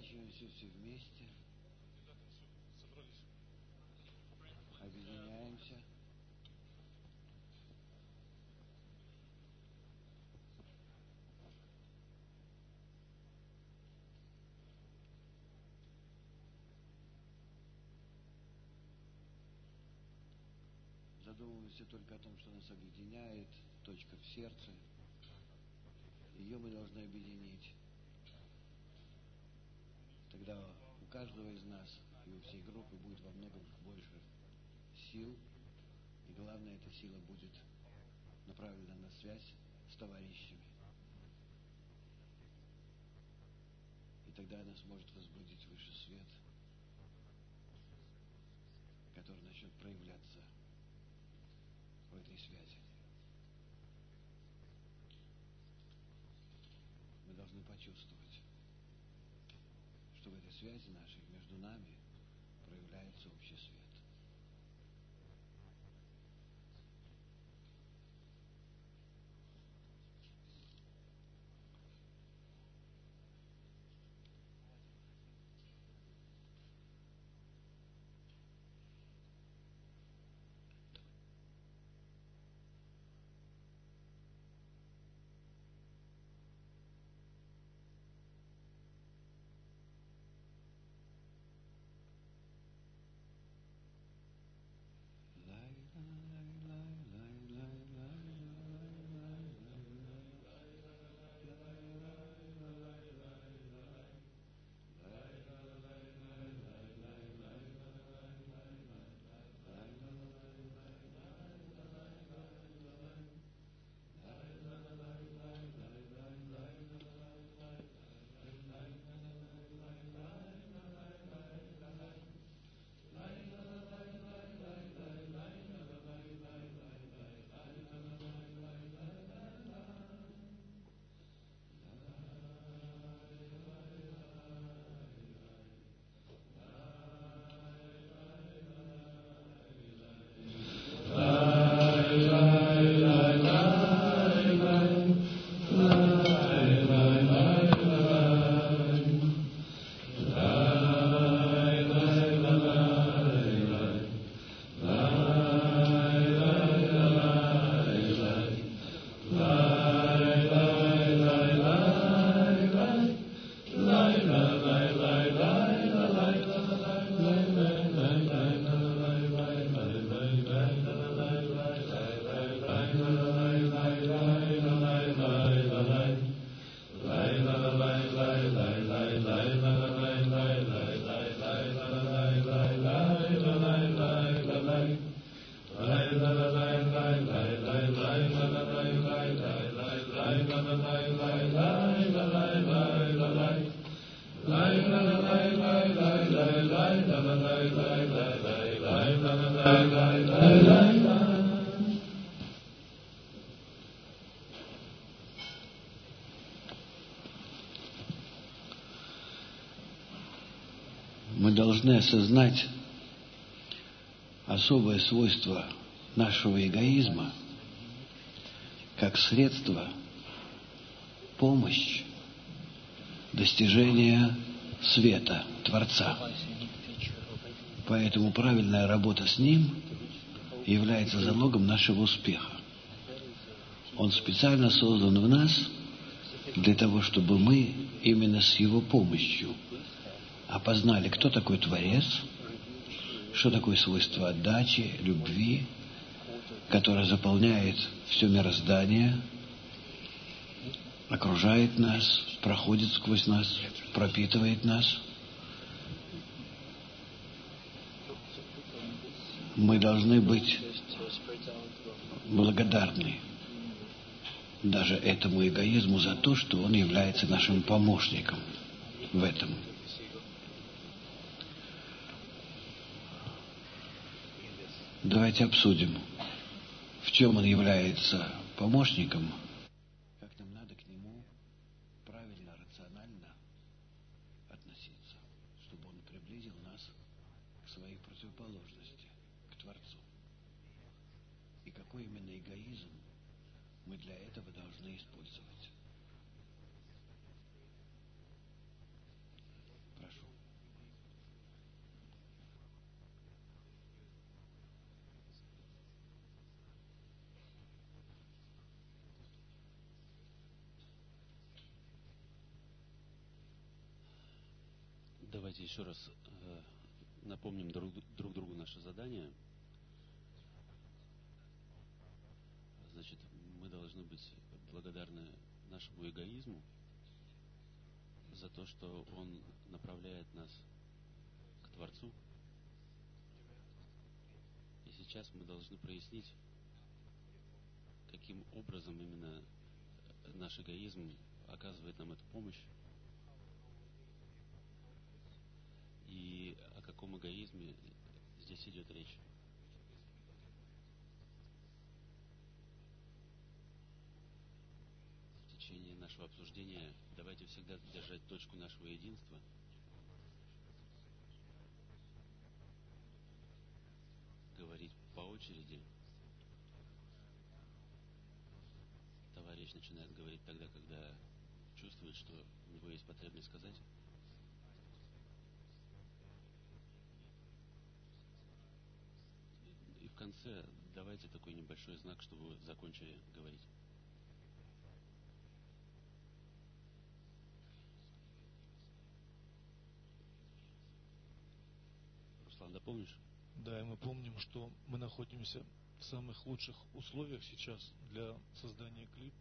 Сворачиваемся все вместе, объединяемся. Задумываемся только о том, что нас объединяет, точка в сердце. Ее мы должны объединить. Тогда у каждого из нас и у всей группы будет во многом больше сил. И главное, эта сила будет направлена на связь с товарищами. И тогда она сможет возбудить высший свет, который начнет проявляться в этой связи. Мы должны почувствовать, что в этой связи нашей между нами проявляется общий свет. Мы должны осознать особое свойство нашего эгоизма как средство, помощь достижения света, Творца. Поэтому правильная работа с ним является залогом нашего успеха. Он специально создан в нас для того, чтобы мы именно с его помощью опознали, кто такой Творец, что такое свойство отдачи, любви, которое заполняет все мироздание, окружает нас, проходит сквозь нас, пропитывает нас. Мы должны быть благодарны даже этому эгоизму за то, что он является нашим помощником в этом. Давайте обсудим, в чем он является помощником, как нам надо к нему правильно, рационально относиться, чтобы он приблизил нас к своей противоположности, к Творцу. И какой именно эгоизм мы для этого должны использовать. Давайте еще раз напомним друг другу наше задание. Значит, мы должны быть благодарны нашему эгоизму за то, что он направляет нас к Творцу. И сейчас мы должны прояснить, каким образом именно наш эгоизм оказывает нам эту помощь. И о каком эгоизме здесь идет речь. В течение нашего обсуждения давайте всегда держать точку нашего единства. Говорить по очереди. Товарищ начинает говорить тогда, когда чувствует, что у него есть потребность сказать. И в конце давайте такой небольшой знак, чтобы вы закончили говорить. Руслан, дополнишь? Да, и мы помним, что мы находимся в самых лучших условиях сейчас для создания клипа.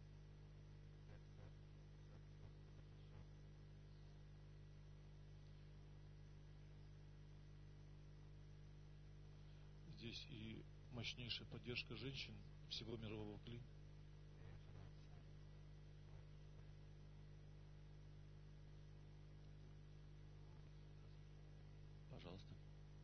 Здесь и мощнейшая поддержка женщин всего мирового клипа. Пожалуйста.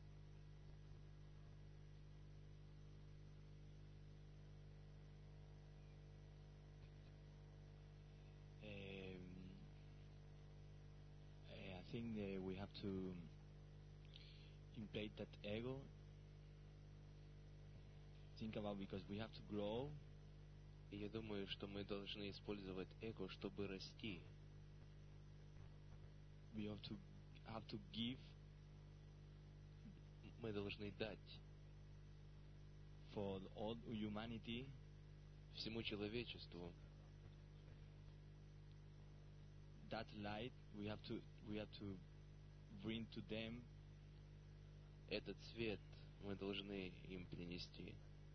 I think we have to inflate that ego. Think about, because we have to grow. И я думаю, что мы должны использовать эго, чтобы расти. We have to give. Мы должны дать For all humanity. Всему человечеству. That light we have to bring to them. Этот свет мы должны им принести.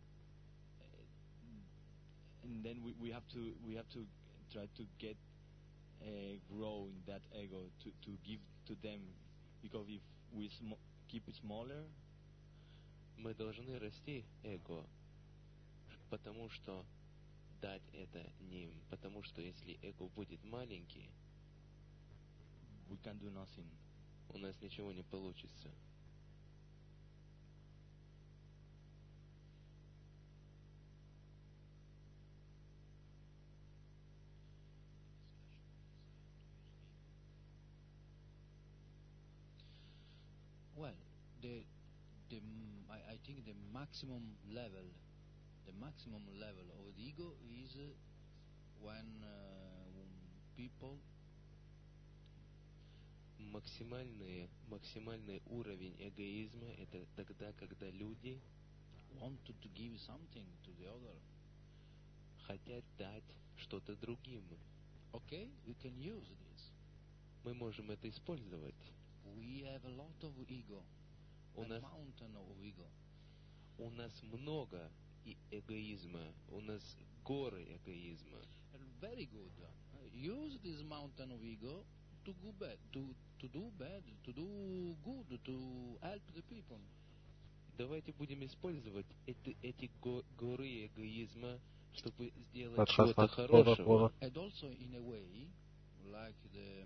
And then we have to try to get grow in that ego to give to them, because if we keep it smaller, мы должны расти эго, потому что дать это ним, потому что если эго будет маленький, we can do nothing. У нас ничего не получится. Well, I think the maximum level of the ego is when people Максимальный уровень эгоизма — это тогда, когда люди wanted to give something to the other. Хотят дать что-то другим. Okay, we can use this. Мы можем это использовать. We have a lot of ego. У нас mountain of ego. У нас много эгоизма. У нас горы эгоизма. Very good. Use this mountain of ego to do bad, to do good, to help the people. Давайте будем использовать эти горы эгоизма, чтобы сделать что-то хорошего. And also in a way, like the,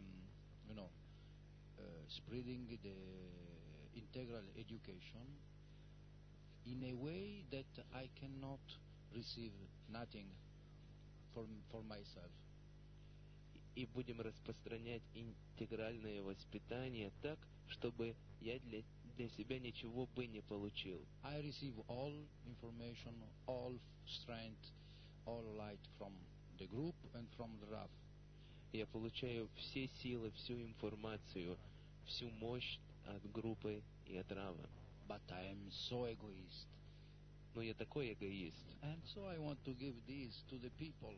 spreading the integral education, in a way that I cannot receive nothing for myself. И будем распространять интегральное воспитание так, чтобы я для себя ничего бы не получил. I receive all information, all strength, all light from the group and from the Rav. Я получаю все силы, всю информацию, всю мощь от группы и от Рава. But I am so egoist. Но я такой эгоист. And so I want to give this to the people.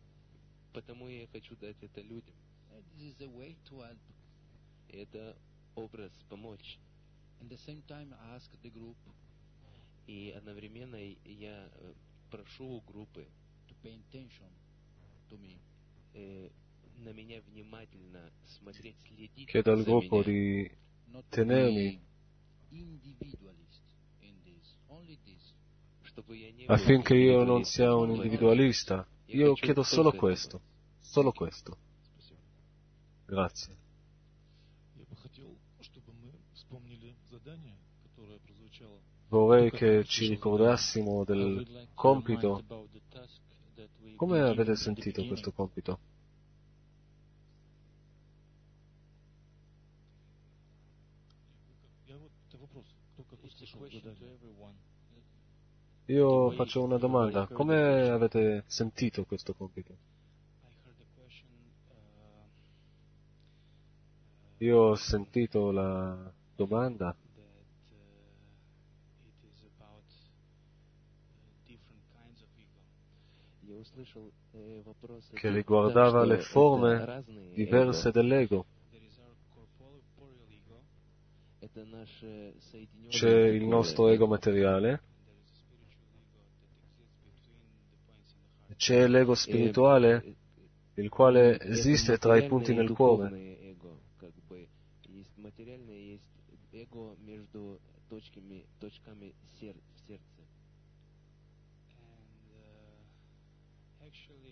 Потому я хочу дать это людям. And this is a way to help. Это образ помочь. And the same time I ask the group И одновременно я прошу у группы to pay attention to me. На меня внимательно смотреть, следить chiedo al за gruppo меня. di Not to tenermi be individualist in this, only this. Чтобы я не был affinché io non индивидуалистом sia un в этом. individualista. Io хочу chiedo solo только этого. questo, solo questo. Спасибо. Grazie. Я бы хотел, чтобы мы вспомнили задание, которое прозвучало. Vorrei che ci ricordassimo del compito. Come avete sentito questo compito? Я вот это вопрос, кто как It's a услышал question to задание. everyone. Io faccio una domanda. Come avete sentito questo compito? I heard the question. Io ho sentito la domanda That it is about different kinds of ego. Я услышал вопрос, che riguardava le forme разные diverse dell'ego. There is our corporeal ego, Это наше соединенное C'è il nostro ego materiale, and there is a spiritual ego that exists between the points in the heart. c'è l'ego spirituale, il quale esiste tra i punti nel cuore. Эго, как бы, есть материальное, есть эго между точками в сердце. And actually,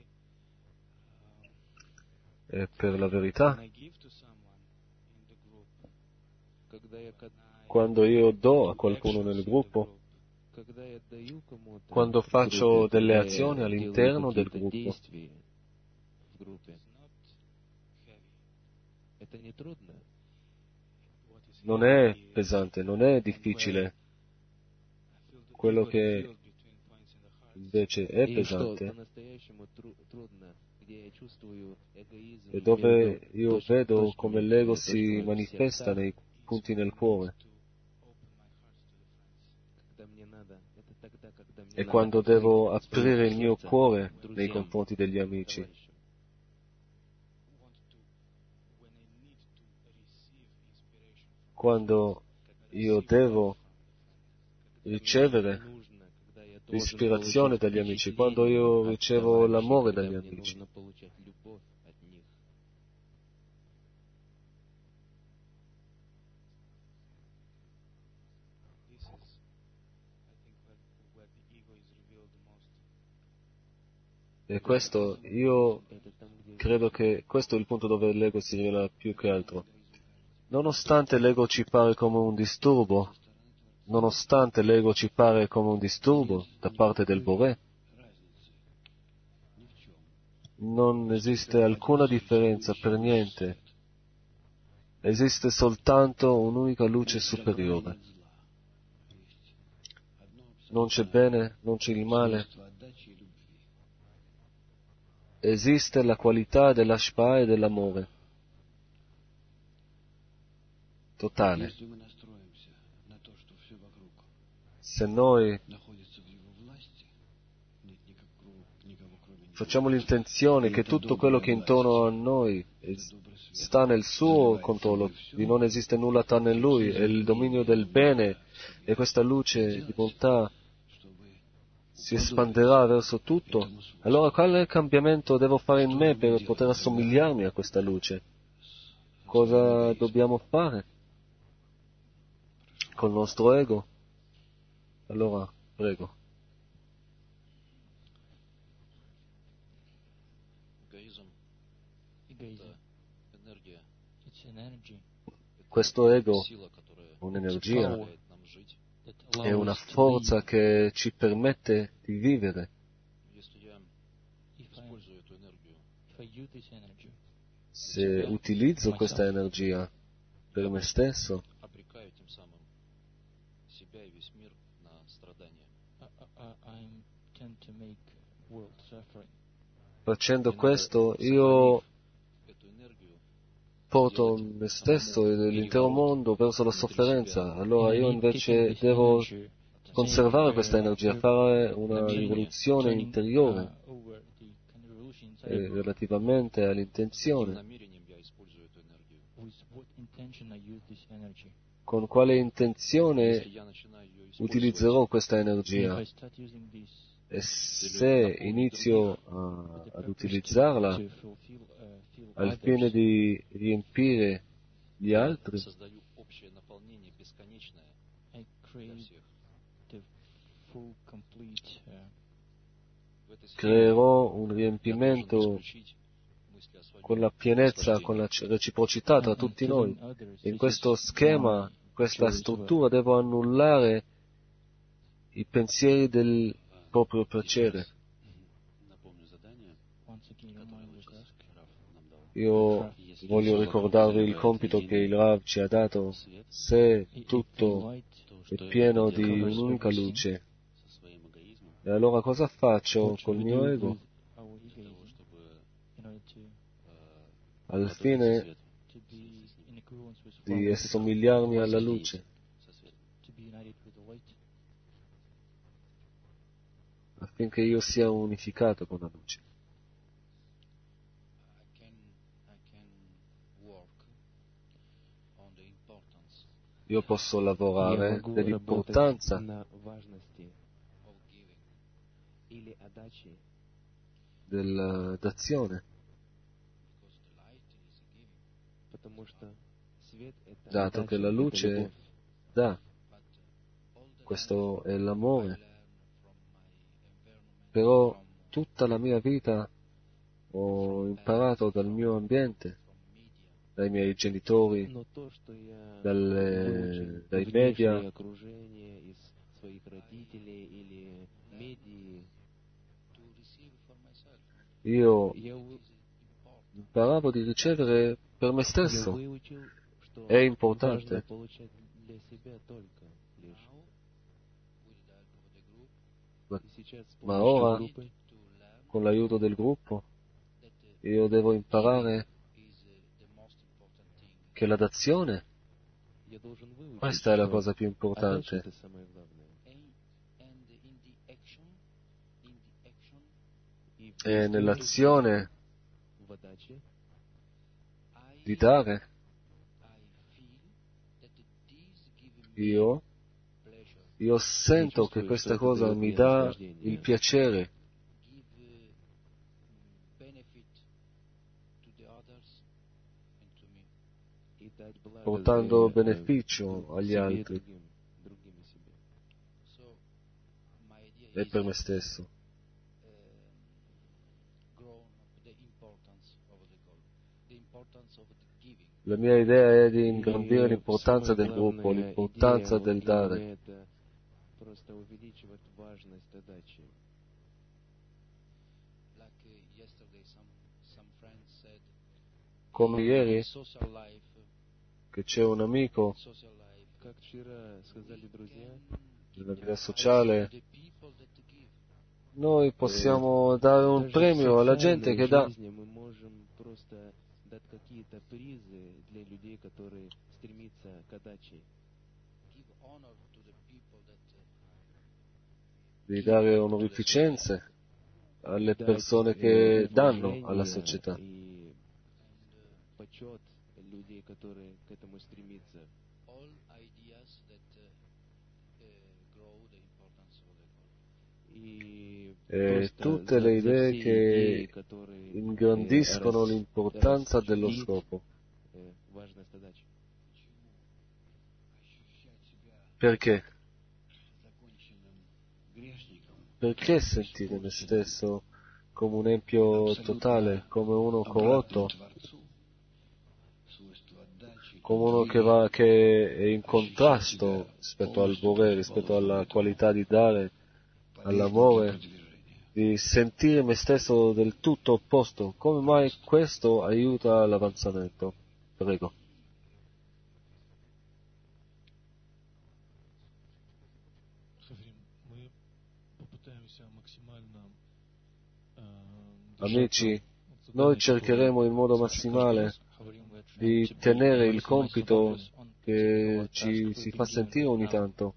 E per la verità, when I give to someone in the group, Когда я, quando io do a qualcuno nel gruppo, когда я даю кому-то, quando в faccio группе, delle когда я azioni делаю all'interno del какие-то gruppo, действия в группе, it's not heavy. это не трудно. What is non heavy è is pesante, non è difficile. I feel the Quello ego che filled between points in the heart. invece è И что pesante по-настоящему трудно, где я чувствую эгоизм è dove между io vedo точками, come l'ego si точками в manifesta сердцах, nei punti nel It's cuore. to open my heart to the friends. когда мне надо, это тогда, когда мне E надо quando открыть devo свое aprire il mio сердце cuore nei друзьям, confronti degli amici, товарищам. Want to, when I need to receive inspiration from quando io receive devo love from the friends. Когда мне ricevere нужно, когда я должен l'ispirazione получить dagli amici, впечатление quando io от ricevo товарищей, l'amore когда dagli мне amici. нужно получать любовь от них. This is, I think, where the ego is revealed the most. E questo, io Это там, где credo che questo è il punto dove l'ego si rivela più che altro. Nonostante l'ego ci pare come un disturbo, nonostante l'ego ci pare come un disturbo da parte del Boré, non esiste alcuna differenza per niente. Esiste soltanto un'unica luce superiore. Non c'è bene, non c'è il male. Esiste la qualità dell'ashpa e dell'amore. Totale. Если мы настроимся на то, что все вокруг Se noi находится в его власти, нет никого кроме него. facciamo l'intenzione che tutto quello che è intorno a noi sta nel suo controllo, di non esiste nulla tranne lui, e il dominio del bene e questa luce di bontà si espanderà verso tutto, allora quale cambiamento devo fare in me per poter assomigliarmi a questa luce? Cosa dobbiamo fare col nostro ego? Allora, prego. Эгоизм Egoism. — это энергия, It's an energy Questo ego, сила, которая un'energia, позволяет нам жить. that è allows una us to forza live. che ci permette di vivere. Если я If I использую эту энергию use this energy, Se utilizzo questa energia per me stesso, обрекаю тем самым себя и весь мир на страдания. I tend to make world suffering. facendo questo io Эту энергию porto me stesso e l'intero mondo verso la sofferenza. Allora io invece devo conservare questa energia, fare una rivoluzione interiore relativamente каким all'intenzione. намерением я использую эту энергию. With what con quale intenzione Если я начинаю ее использовать utilizzerò questa energia. If I start using this E se inizio ad utilizzarla to fill al fine others, di riempire gli altri, создаю общее наполнение бесконечное I для create всех. the full, complete. В этой схеме creerò un я должен riempimento исключить мысли о con la свободе, pienezza, con la reciprocità tra tutti noi. In questo schema, in questa struttura, devo annullare i pensieri del proprio piacere. Напомню задание, Once again, которое remind вот us. сейчас Раф нам dал. Io voglio ricordarvi il compito che il Rav ci ha dato. Se tutto è pieno di un'unica luce, Со своим эгоизмом, e allora cosa faccio What col should we mio do ego? with our для того, egoism чтобы in order Al уподобиться fine свету, to be in accordance with di love, assomigliarmi alla luce, со светом. to be united with the light? affinché io sia unificato con la luce. I can work on the importance Io posso Я lavorare могу dell'importanza работать на важности of giving, или отдачи, d'azione, because the light is giving, потому что свет — это dato che отдача, la это luce любовь. dà, but all the questo è life I l'amore. learn from my environment, Però from tutta la mia vita ho imparato dal mio ambiente, media, dai miei genitori, Но то, что я dai выучил media, внешнее окружение, из своих родителей или медии, to receive for myself. io я Important. imparavo di ricevere per me stesso. выучил, что È importante. важно получать для себя только лишь. Now, with the help of the group, Ma, И сейчас с ma помощью ora, группы to learn con l'aiuto del gruppo, that io devo imparare is the most important thing. che la dazione, я должен выучить, questa è la что cosa più отдача — importante. это самое главное. And in the action, И в E действии, nell'azione в отдаче di dare, I feel that this gives me io pleasure, sento che questa cosa mi dà il piacere, give benefit to the others and to me. и дать благо portando для, beneficio agli себе и altri другим и себе. So my idea e is per me stesso. grown up the importance of the goal, the importance of the giving. La mia idea è di И ingrandire l'importanza самая del gruppo, главная l'importanza идея del вот для dare. меня — это просто увеличивать важность отдачи. Like yesterday, some friends said, Come ieri, in social life, che c'è un amico Как вчера сказали друзья, nella vita sociale, the people that give. noi possiamo dare un даже в premio alla gente социальной che dà. жизни мы можем просто дать какие-то призы для людей, которые стремятся к отдаче. Give honor to the people that Di dare onorificenze alle Дать, persone che danno уважение alla società. И почет людей, которые к этому стремятся. all ideas that grow the importance of the goal. И E просто tutte le за idee все che идеи, которые ingrandiscono l'importanza dello расширить, scopo. важность отдачи. Ощущать себя Perché? законченным грешником, Perché sentire me stesso come un empio totale, come uno corrotto, обратным Творцу, свойство отдачи, come uno che è in contrasto rispetto al volere, rispetto alla qualità di dare, полезно для all'amore, продвижения. di sentire me stesso del tutto opposto. Come mai questo aiuta l'avanzamento? Prego. Хафрим, мы попытаемся максимально Amici, noi cercheremo in modo massimale di tenere il compito che ci si fa sentire ogni tanto.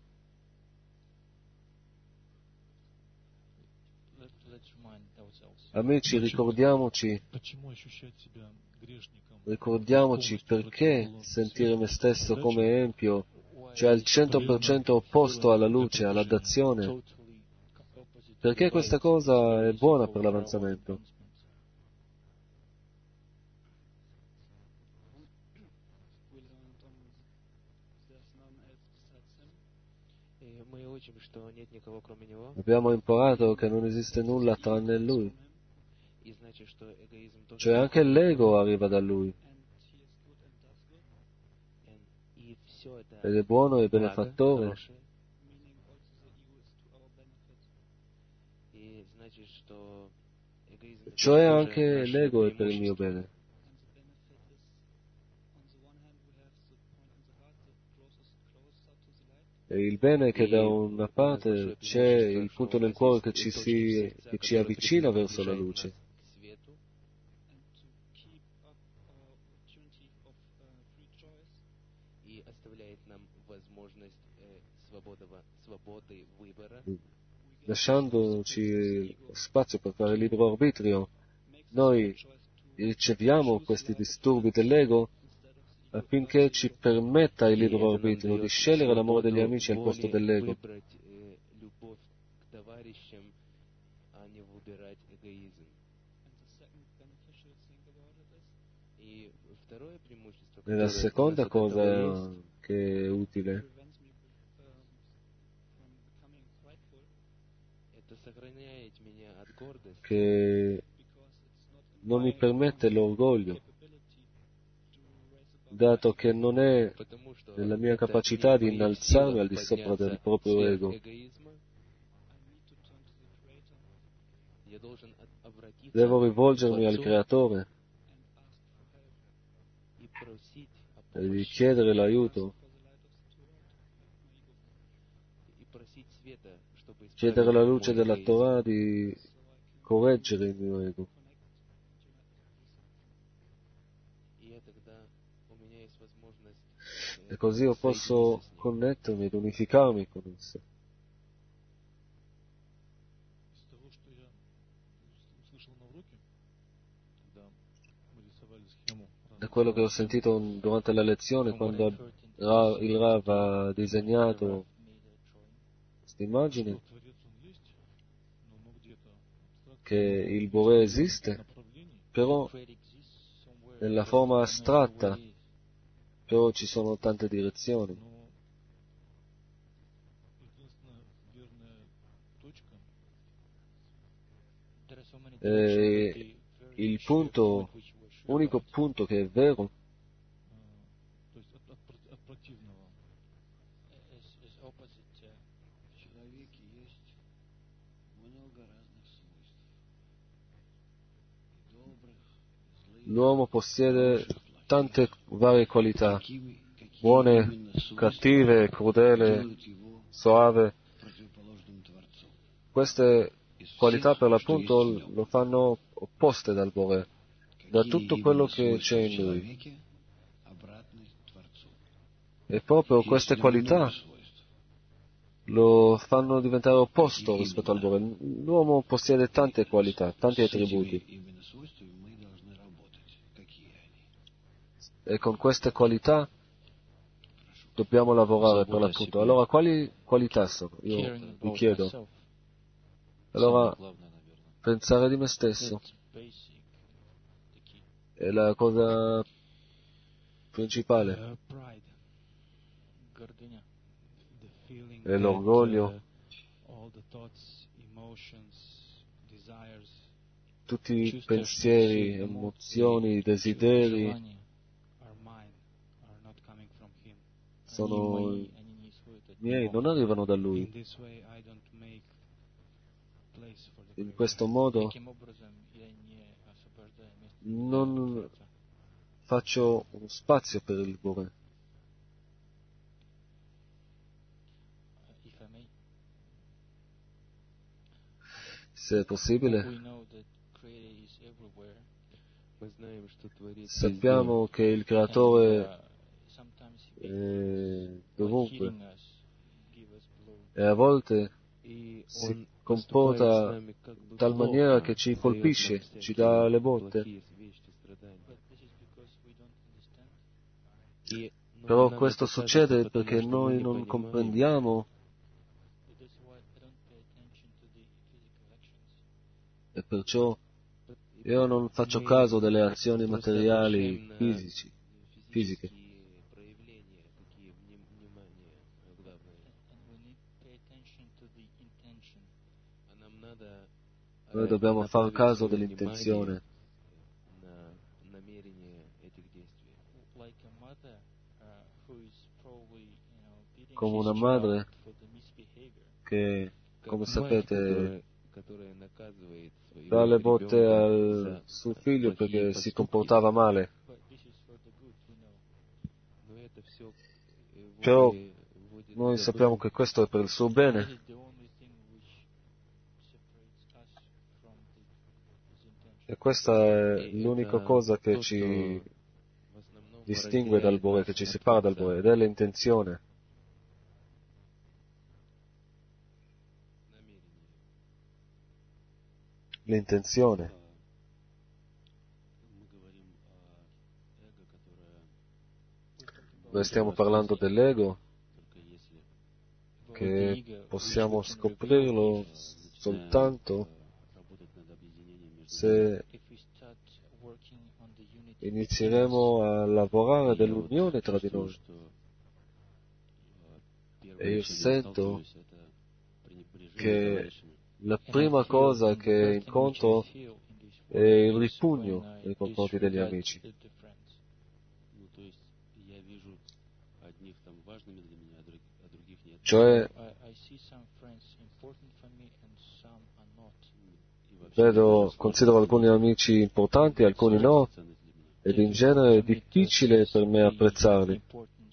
Let's remind ourselves. Amici, ricordiamoci Почему ощущать себя грешником ricordiamoci perché sentire me stesso come empio, cioè al 100% opposto alla luce, alla dazione, perché questa cosa è buona per l'avanzamento. Мы учим, что нет никого кроме него, Abbiamo imparato che non esiste nulla tranne Lui, и значит, что эгоизм тоже cioè anche l'ego arriva da Lui, и все это ed è buono e благо, benefattore, хорошее. И значит, что эгоизм это cioè тоже anche наше l'ego è per il mio преимущество. bene. E il bene è che da una parte c'è il punto nel cuore che ci avvicina verso la luce, и оставляет нам возможность свободы выбора. lasciandoci spazio per fare libero arbitrio. Noi riceviamo questi disturbi dell'ego affinché ci permetta il libero arbitrio di scegliere l'amore degli amici al posto dell'ego. Выбрать любовь к товарищам, а не выбирать эгоизм. И второе преимущество, E la которое у seconda нас от этого cosa есть, che è utile это сохраняет меня от гордости, che non mi permette l'orgoglio, dato che non è потому что nella mia это capacità не di в моих innalzarmi силах al di sopra del подняться proprio сверх ego. эгоизма. Я должен обратиться Devo к rivolgermi al Творцу Creatore и просить о e di помощи, chiedere l'aiuto, и просить света, чтобы chiedere исправить la мой luce della эгоизм. Torah di correggere il mio ego. И я тогда, у меня есть возможность E così io posso соединиться с ним. connettermi ed unificarmi con esso. Из того, что я услышал на уроке, когда мы рисовали схему Da quello che ho sentito durante la lezione, quando il Rav ha disegnato questa immagine, что Творец он есть, но где-то che il Bore esiste, направлении, però nella forma astratta, però ci sono tante direzioni. но единственная верная точка E il punto, unico punto che è vero, то есть от противного. В человеке есть много разных свойств. И добрых, и злых, l'uomo possiede tante varie qualità, какие buone, именно свойства cattive, crudele, делают его soave. противоположным Творцу. Queste Из qualità всех, per что l'appunto есть в нем. lo fanno opposte dal Bore, da Какие tutto quello именно che свойства c'è в in lui. человеке обратны Творцу. E proprio Есть queste ли много qualità свойств? lo fanno diventare opposto rispetto al Bore. L'uomo possiede tante qualità, tanti С этими attributi, именно свойствами мы должны работать. Какие они? e con queste qualità dobbiamo lavorare per l'appunto. Allora, quali qualità sono? Io vi chiedo. Allora, pensare di me stesso è la cosa principale, Pride, гордыня, the feeling è l'orgoglio, all the thoughts, emotions, desires, tutti i pensieri, emozioni, desideri желания are mine, are not coming from him. sono Они не исходят от miei, него. non arrivano da In lui. this way I don't make place for the In Creator. questo modo Таким образом я не освобождаю место non для Творца. faccio uno spazio per il Bore. If I may, Se è possibile, we know that Creator is everywhere. Мы знаем, что Творец sappiamo che il Creatore Sometimes è while dovunque healing us, give us glory. e a volte и si Он comporta поступает с нами как бы tal плохо, maniera che ci дает colpisce, нам ci всякие dà le botte. плохие вещи, страдания. But this is because we Però questo succede perché noi non comprendiamo e perciò io non faccio caso delle azioni materiali fisiche. Noi dobbiamo far caso dell'intenzione. Come una madre che, come sapete, dà le botte al suo figlio perché si comportava male. Però noi sappiamo che questo è per il suo bene. E questa è l'unica cosa che ci distingue dal Bore, che ci separa dal Bore, ed è l'intenzione. L'intenzione. Noi stiamo parlando dell'ego, che possiamo scoprirlo soltanto se inizieremo a lavorare dell'unione tra di noi. E io sento che la prima cosa che incontro è il ripugno nei confronti degli amici. Cioè, considero alcuni amici importanti, alcuni no, ed in genere è difficile per me apprezzarli.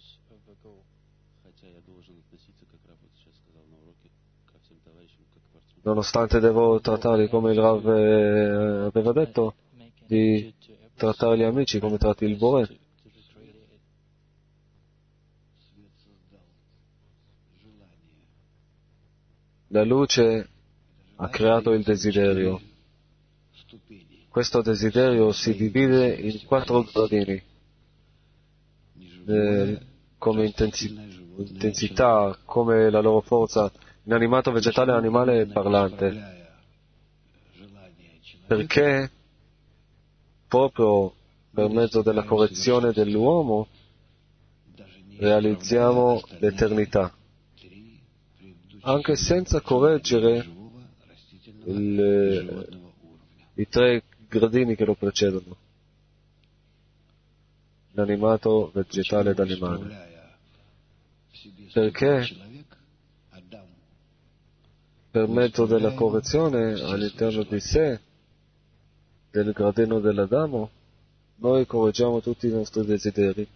Nonostante devo trattarli come il Rav aveva detto, di trattare gli amici come tratti il Bore. La luce ha creato il desiderio. Questo desiderio si divide in 4 gradini, come intensità, come la loro forza, inanimato, vegetale, animale e parlante. Perché proprio per mezzo della correzione dell'uomo realizziamo l'eternità, anche senza correggere i 3 gradini che lo precedono, inanimato, vegetale ed animale. Perché per mezzo della correzione all'interno di sé, del gradino dell'Adamo, noi correggiamo tutti i nostri desideri.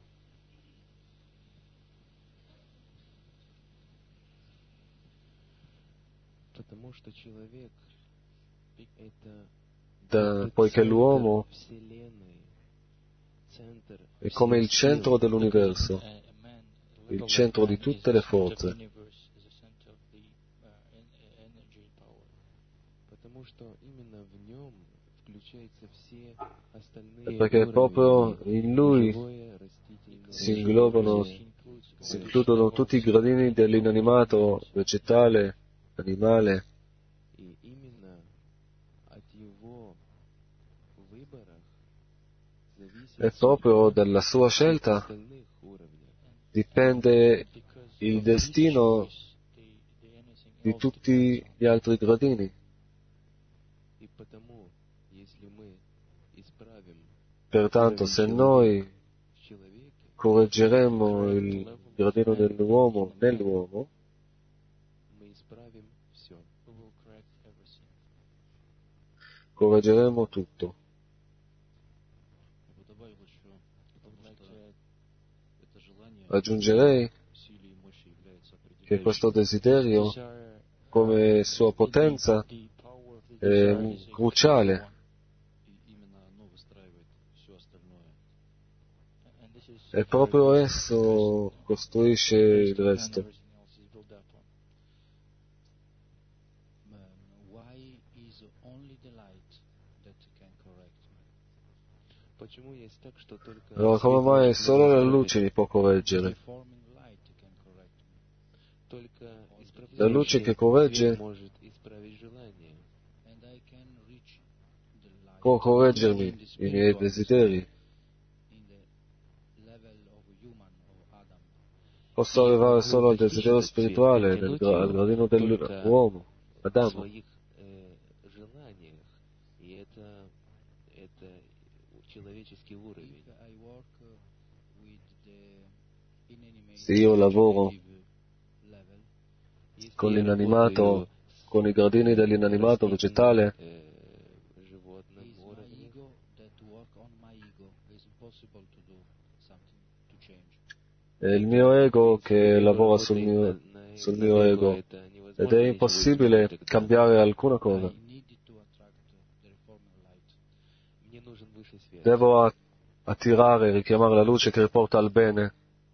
Poiché l'uomo è come il centro dell'universo, il centro di tutte le forze. E perché proprio in lui si includono tutti i gradini dell'inanimato, vegetale, animale. E proprio dalla sua scelta dipende il destino di tutti gli altri gradini. Pertanto, se noi correggeremo il gradino dell'uomo nell'uomo, correggeremo tutto. Aggiungerei che questo desiderio, come sua potenza, è cruciale. E proprio esso costruisce il resto. Почему есть так, что только Allora, come mai solo la luce mi può correggere? Reforming light can correct me. только La luce che исправляющий corregge свет может исправить желание? And I can reach the light può correggermi in the i miei spiritual desideri. in the level of human or Adam. Posso arrivare solo al desiderio spirituale, al gradino dell'uomo, Adamo. своих желаниях, и это человеческий уровень. If I work with the inanimate Se io lavoro vegetative level, Если con я l'inanimato, работаю con i gradini dell'inanimato vegetale, животным is my уровне, ego that work on my ego is impossible to do something to change. è il mio ego che который lavora работает sul на mio эго, ego это невозможно ed è ничего impossibile изменить тогда. cambiare alcuna cosa. I needed to attract the reforming light. Мне нужен высший свет. Devo attirare, richiamare la luce che riporta al bene.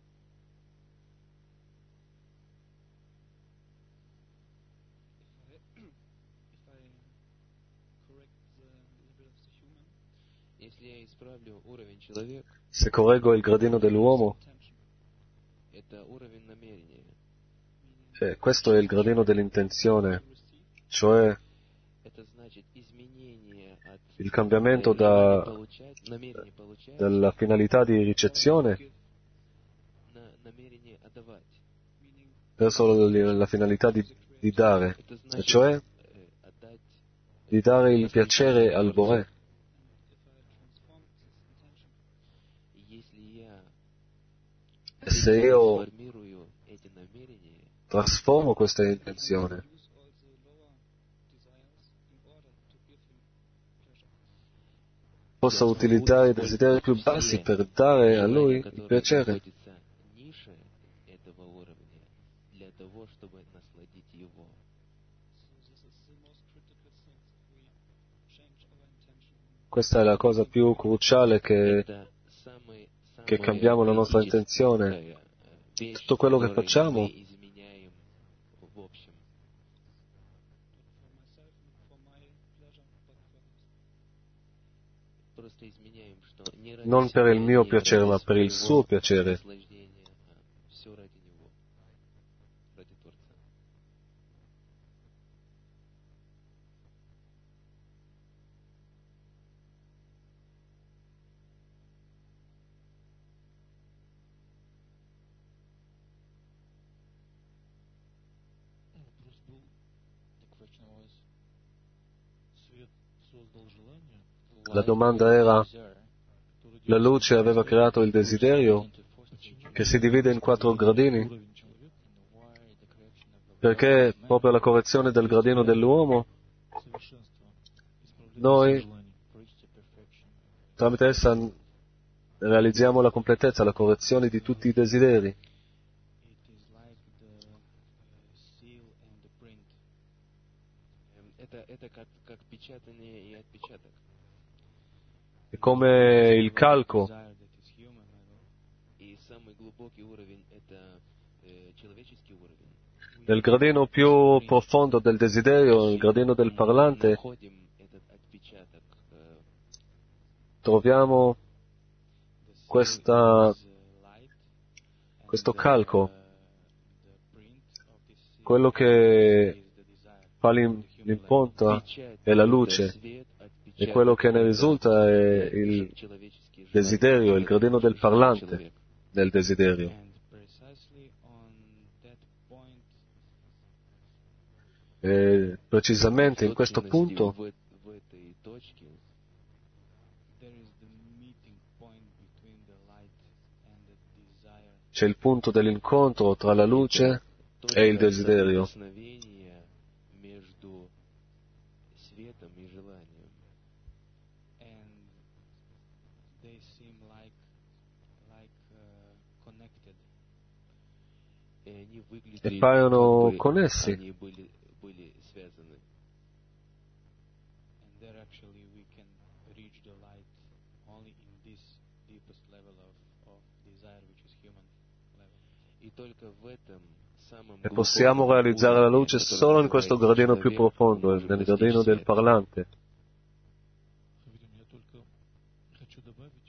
Если я исправлю уровень человека, Se correggo il gradino dell'uomo, это уровень намерения. questo è il gradino dell'intenzione, cioè Это значит изменение от il cambiamento намерения получать dalla finalità di ricezione на намерение отдавать. verso la finalità di dare, Это e значит cioè отдать di dare il piacere al Boré. Если я E se io формирую эти намерения, trasformo questa intenzione, posso utilizzare i desideri più bassi per dare a lui желание, il которое piacere. находится ниже этого уровня, для того, чтобы насладить его. Questa è la cosa più cruciale che Это cambiamo la nostra intenzione. Tutto quello che facciamo мы изменяем в общем. Просто изменяем, что не ради non per il себя, mio не piacere, ради ma per il своего suo piacere. наслаждения, а все ради него, ради Творца. Вопрос был, свет создал желание, La domanda era, la luce aveva creato il desiderio che si divide in 4 gradini? уровень человека, Perché proprio la correzione del gradino dell'uomo, совершенство, исправление noi всех желаний. tramite essa realizziamo la completezza, la correzione di tutti i desideri. It is like the seal and the print. Это как печатание и отпечаток. È come il calco. Desire that is human level. И самый глубокий уровень — это человеческий уровень. Nel gradino più profondo del desiderio, il gradino del parlante, Находим этот отпечаток. troviamo The seal questa, is light, and questo calco, the print of this seal quello che is the desire. fa l'impronta è la luce e quello che ne risulta è il desiderio, il gradino del parlante del desiderio. And precisely on that point, E precisamente in questo punto в этой точке there is the meeting point between the light and the desire. c'è il punto dell'incontro tra la luce e il desiderio. соприкосновение между светом и желанием. And they seem like connected. И они выглядят E paiono как бы connessi. они были связаны. And there actually we can reach the light only in this deepest level of desire, which is human level. И только в этом самом E possiamo realizzare la luce solo in questo gradino più profondo, nel gradino del parlante. Хавидим, я только хочу добавить,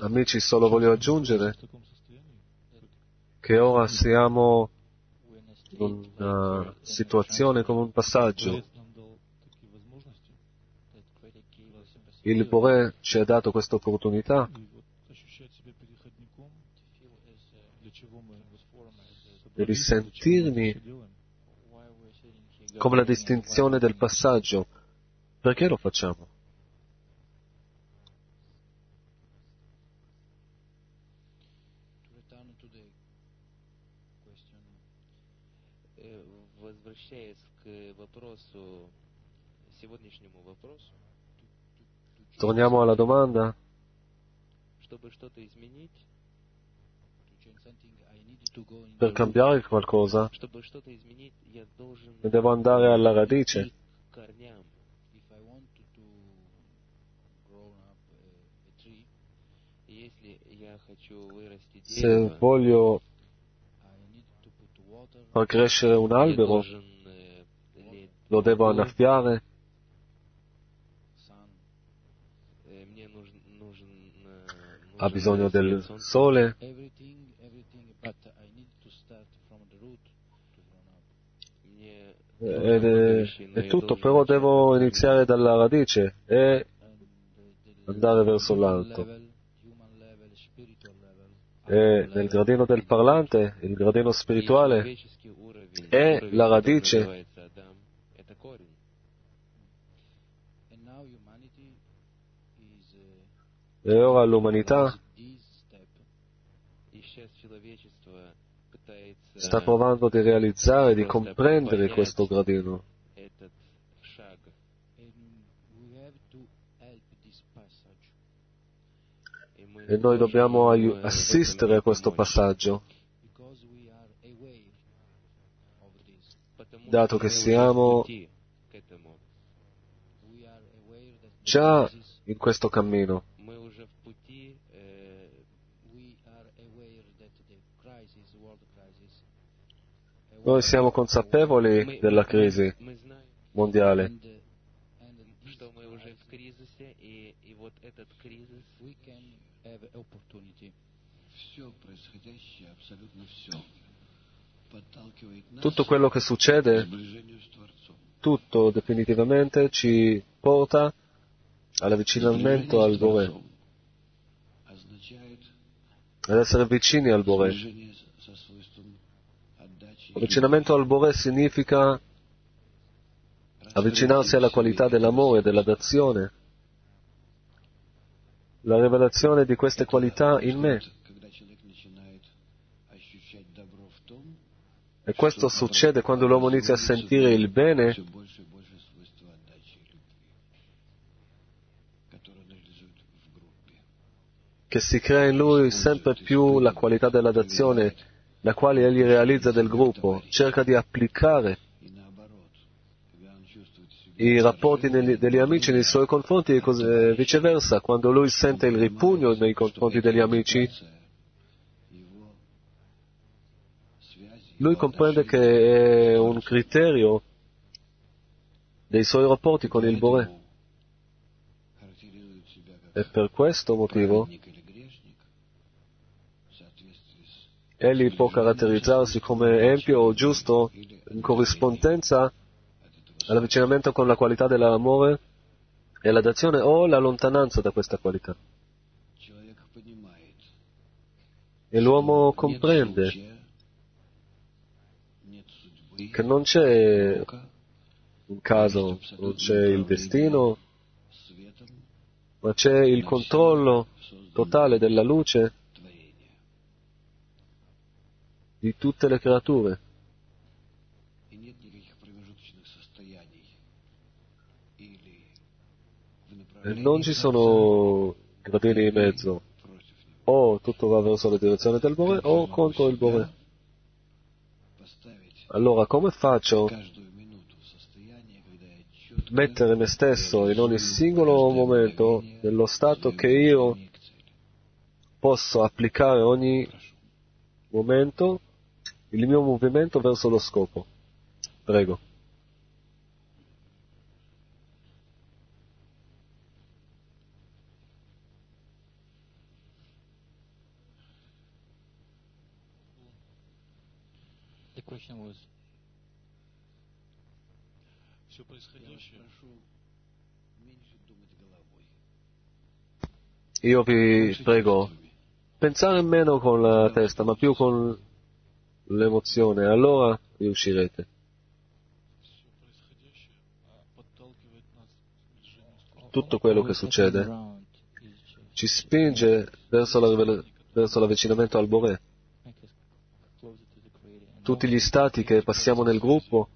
Amici, solo voglio aggiungere в таком состоянии, che ora siamo we're in a in state una situazione come un passaggio. Творец нам дал такие возможности, that Creator gave us a Il possibility Bore ci ha dato questa opportunità и вот ощущать себя переходником, to feel as для чего мы was formed as e собрались, для чего мы это risentirmi все делаем. why we're sitting here come la gathering and why distinzione we're del doing passaggio. Perché lo facciamo? to return to the question. Возвращаясь к вопросу, сегодняшнему вопросу, Torniamo alla domanda. чтобы что-то изменить, To change something, I needed to go in Per the root. cambiare qualcosa, чтобы что-то изменить, я должен devo andare alla radice. идти к корням. If I want to grow up a tree, Если я хочу вырастить Se дерево, voglio I need to put water, far crescere un я albero, должен lo devo annaffiare, sun, мне ha bisogno del свет солнца. sole, everything, but I need to start from the root to grow up. Мне ed нужно много вещей, но è я tutto, должен però начать devo от iniziare dalla radice e And andare verso human l'alto. level, spiritual level, E nel gradino del parlante, il gradino И spirituale, человеческий уровень, è уровень, la который radice. называется Адам, это корень. and now humanity is E ora l'umanità this step. И сейчас человечество пытается sta provando di realizzare, di просто comprendere понять questo gradino. этот шаг. And we have to help this passage И мы E noi должны dobbiamo в этом assistere a questo помочь. passaggio, because we are aware of this. Потому dato что che мы уже siamo в пути к этому. We are aware that the già crisis, in questo cammino. Мы уже в пути, we are aware that the crisis, world crisis, Noi siamo consapevoli della crisi мы знаем, mondiale and this что мы уже crisis, в кризисе, и вот этот кризис, we can have opportunity. Все происходящее, абсолютно все, подталкивает нас tutto quello che к succede, сближению с Творцом. tutto definitivamente ci porta all'avvicinamento al Bore, Означает ad essere vicini al Bore. сближение со свойством отдачи. и L'avvicinamento al Bore significa avvicinarsi alla qualità dell'amore e della dazione. La rivelazione di queste qualità in me. Когда человек начинает ощущать добро в том, E questo succede quando l'uomo inizia a sentire il bene, все больше и больше свойства отдачи и любви, которые он реализует в группе. che si crea in lui sempre più la qualità della dazione, la quale egli realizza del gruppo, cerca di applicare И наоборот, когда он чувствует себя i rapporti degli amici nei suoi confronti e viceversa, quando lui sente il ripugno nei confronti degli amici, его связи, lui его comprende отношения, che è un criterio dei suoi rapporti con il Bore. поэтому характеризует себя E как per questo motivo праведник или грешник в соответствии с egli può caratterizzarsi come empio o giusto in corrispondenza all'avvicinamento con la qualità dell'amore e la dazione o la lontananza da questa qualità. человек понимает, E l'uomo нет comprende случая, нет судьбы, che non c'è Бога, un caso, non c'è il destino, светом ma c'è il controllo totale della luce творения. di tutte le creature. И нет никаких промежуточных состояний. Или в E направлении non ci Творца, sono gradini in mezzo. против него. O tutto va verso la direzione del Bore o contro il Bore. Поставить Allora come faccio каждую минуту в состояние, когда я четко mettere me stesso in ogni singolo momento nello stato che io posso applicare ogni momento il mio movimento verso lo scopo? Prego. The question was, Все Я вас происходящее прошу меньше думать головой. Io vi Больше prego, чувствами. pensare meno con la testa, ma più con l'emozione, allora riuscirete. все происходящее подталкивает нас к движению с Творцом. Tutto quello che always happening succede around is just ci spinge verso l'avvicinamento al Boré. make us closer to the Creator. And Tutti gli stati che passiamo nel gruppo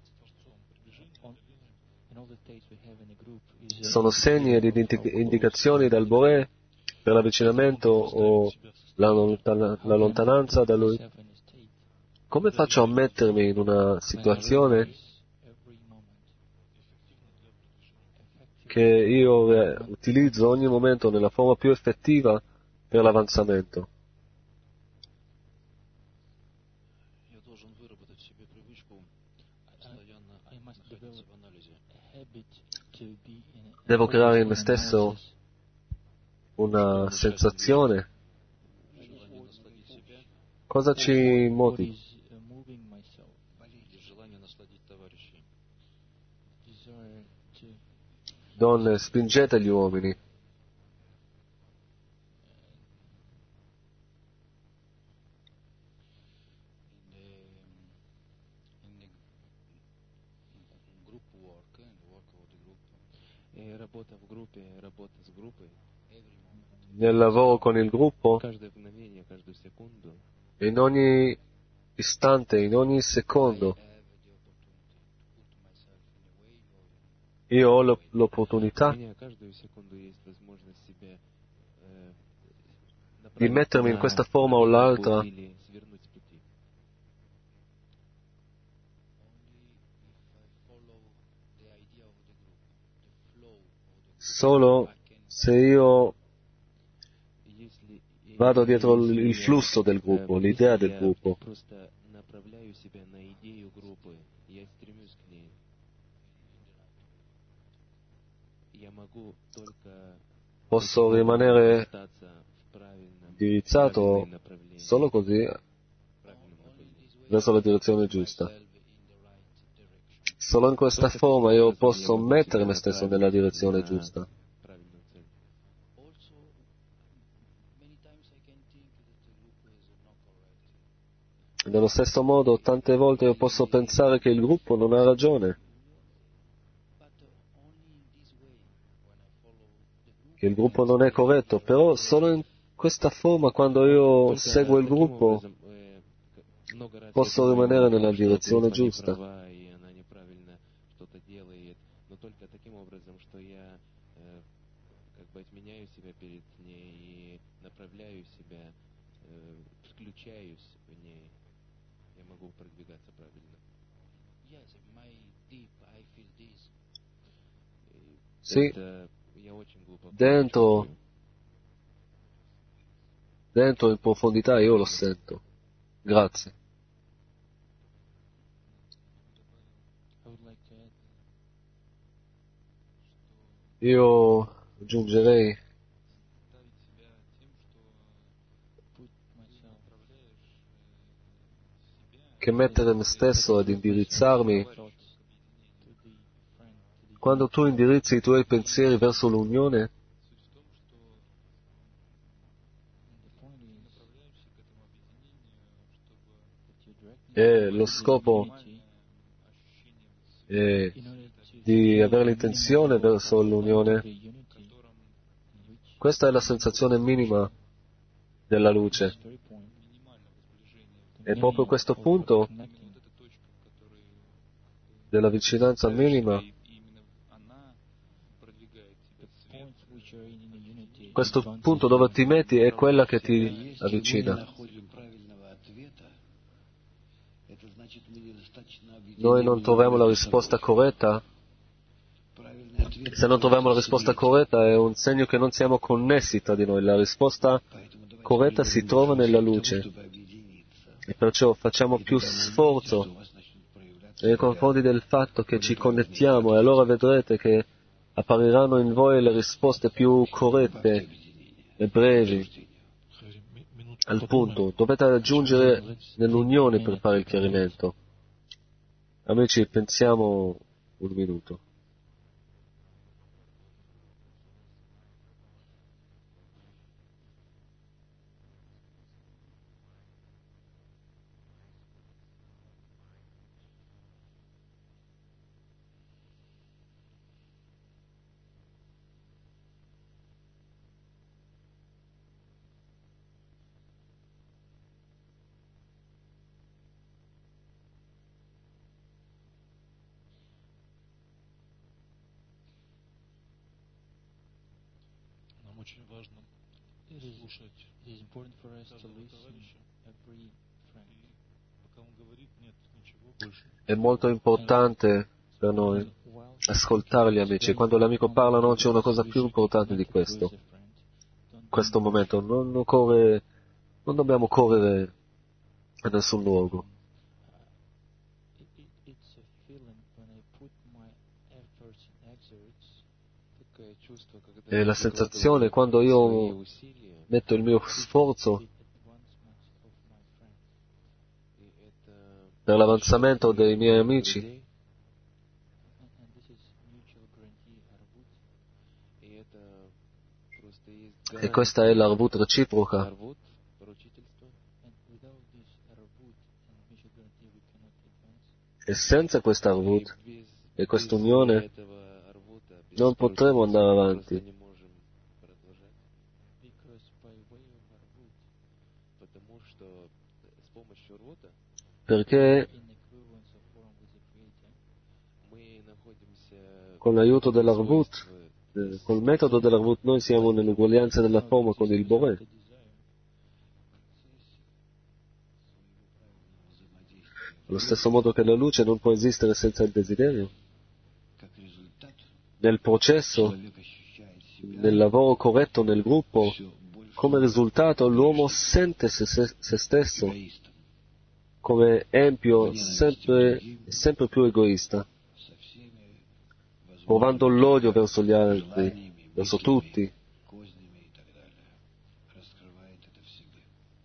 all the states we have in the group is sono segni ed indicazioni dal Boré per l'avvicinamento o la lontananza da Lui. yourself in a state. Come faccio a mettermi in una situazione Every moment. che io utilizzo ogni momento nella forma più effettiva per l'avanzamento? Я должен выработать в себе привычку постоянно I must находиться develop в анализе. a habit to be in Devo creare in me analysis. stesso una sensazione. Желание насладить себя Cosa ci What motiva? is moving myself? и желание насладить товарищей. Desire to Donne, spingete gli uomini. In group work and work of the group, Работа в группе, работа с группой. every moment Nel lavoro con il gruppo, Каждое мгновение, каждую секунду in ogni istante, in ogni secondo, I have the opportunity to put myself in a way or io ho у l'opportunità меня каждую секунду есть возможность себя di направить mettermi in на questa forma o другой l'altra путь или свернуть с пути. only if I follow the idea of the group, the flow of the group. solo se io Если, vado dietro если il я, flusso del gruppo, если l'idea del я gruppo. просто направляю себя на идею группы, я стремлюсь к ней. Я могу только Posso rimanere остаться в правильном indirizzato направлении. solo così правильном направлении. verso la direzione giusta. Myself in the right direction. Solo in questa forma io posso mettere me stesso nella direzione giusta. Правильную цель. Also, many times I can think that the group is not correct. Nello stesso modo, tante volte io posso pensare che il gruppo non ha ragione, But only in this way, when I follow the group, che il gruppo non è corretto, però solo in questa forma, quando io Только seguo il таким gruppo, образом, много раз posso я думаю, rimanere nella что direzione группа не giusta. права, и она неправильно что-то делает, но только таким образом, что я как бы отменяю себя перед ней и направляю себя, включаюсь в ней, я могу продвигаться правильно. yes, in my deep, I feel this. И Sì, это я очень глубоко dentro, чувствую. dentro in profondità io lo sento. Grazie. I would like to add Io aggiungerei put myself che mettere me stesso ad indirizzarmi, thoughts to the friend, to the quando tu indirizzi i tuoi pensieri verso l'unione, the point is that you direct e lo scopo unity è in order to di avere l'intenzione verso l'unione. the unity in which Questa è la sensazione minima della luce. this very point, the E proprio meaning questo of punto connecting della vicinanza minima, the points which are in the unity questo advances punto dove ti metti è quella che ti Если мы не avvicina. находим правильного ответа, это значит, мы недостаточно Noi non troviamo la risposta corretta. Правильный ответ. Se non troviamo la risposta corretta è un segno che non siamo connessi tra di noi. La risposta Поэтому давайте corretta si trova nella luce чтобы объединиться. e perciò facciamo più sforzo У вас начнут проявляться nei confronti del fatto che ci connettiamo e allora vedrete che appariranno in voi le risposte più corrette e brevi. Харри, минутку. al punto, dovete raggiungere nell'unione per fare il chiarimento. Amici, pensiamo un minuto. Нам очень важно слушать It is important for us to каждого listen товарища. every friend. И пока он говорит, нет ничего больше. È molto importante per noi While ascoltare gli amici. Quando l'amico parla non c'è una cosa più importante di questo. In questo momento non dobbiamo correre a nessun luogo. It's a feeling when I put my efforts in exerts. Такое чувство, когда E я la sensazione прикладываю quando свои io усилия, metto il mio sforzo It advancement of my friend. и это per l'avanzamento dei miei amici, друзей, And this is mutual guarantee Arvut. и это просто есть e questa è l'arvut reciproca. Арвуд, поручительство. And without this Arvut and mutual guarantee we cannot advance. E senza questa arvut И без e questa unione этого арвута, без non potremo andare поручительства avanti. просто не можем продолжать. Because by way of Arvut, Потому что с помощью рвота Perché in equivalence of form with the Creator, мы находимся con l'aiuto dell'arvut, свойстве col metodo dell'arvut noi siamo nell'uguaglianza della forma con il Boré. the desire. Allo stesso modo che la luce non può esistere senza il desiderio. Как результат, Nel processo, человек ощущает себя nel lavoro corretto nel gruppo, все больше come risultato l'uomo sente se stesso эгоистом, come empio sempre più egoista, со всеми provando l'odio verso gli altri, желаниями, verso мыслями, tutti. кознями и так далее. Раскрывает это в себе.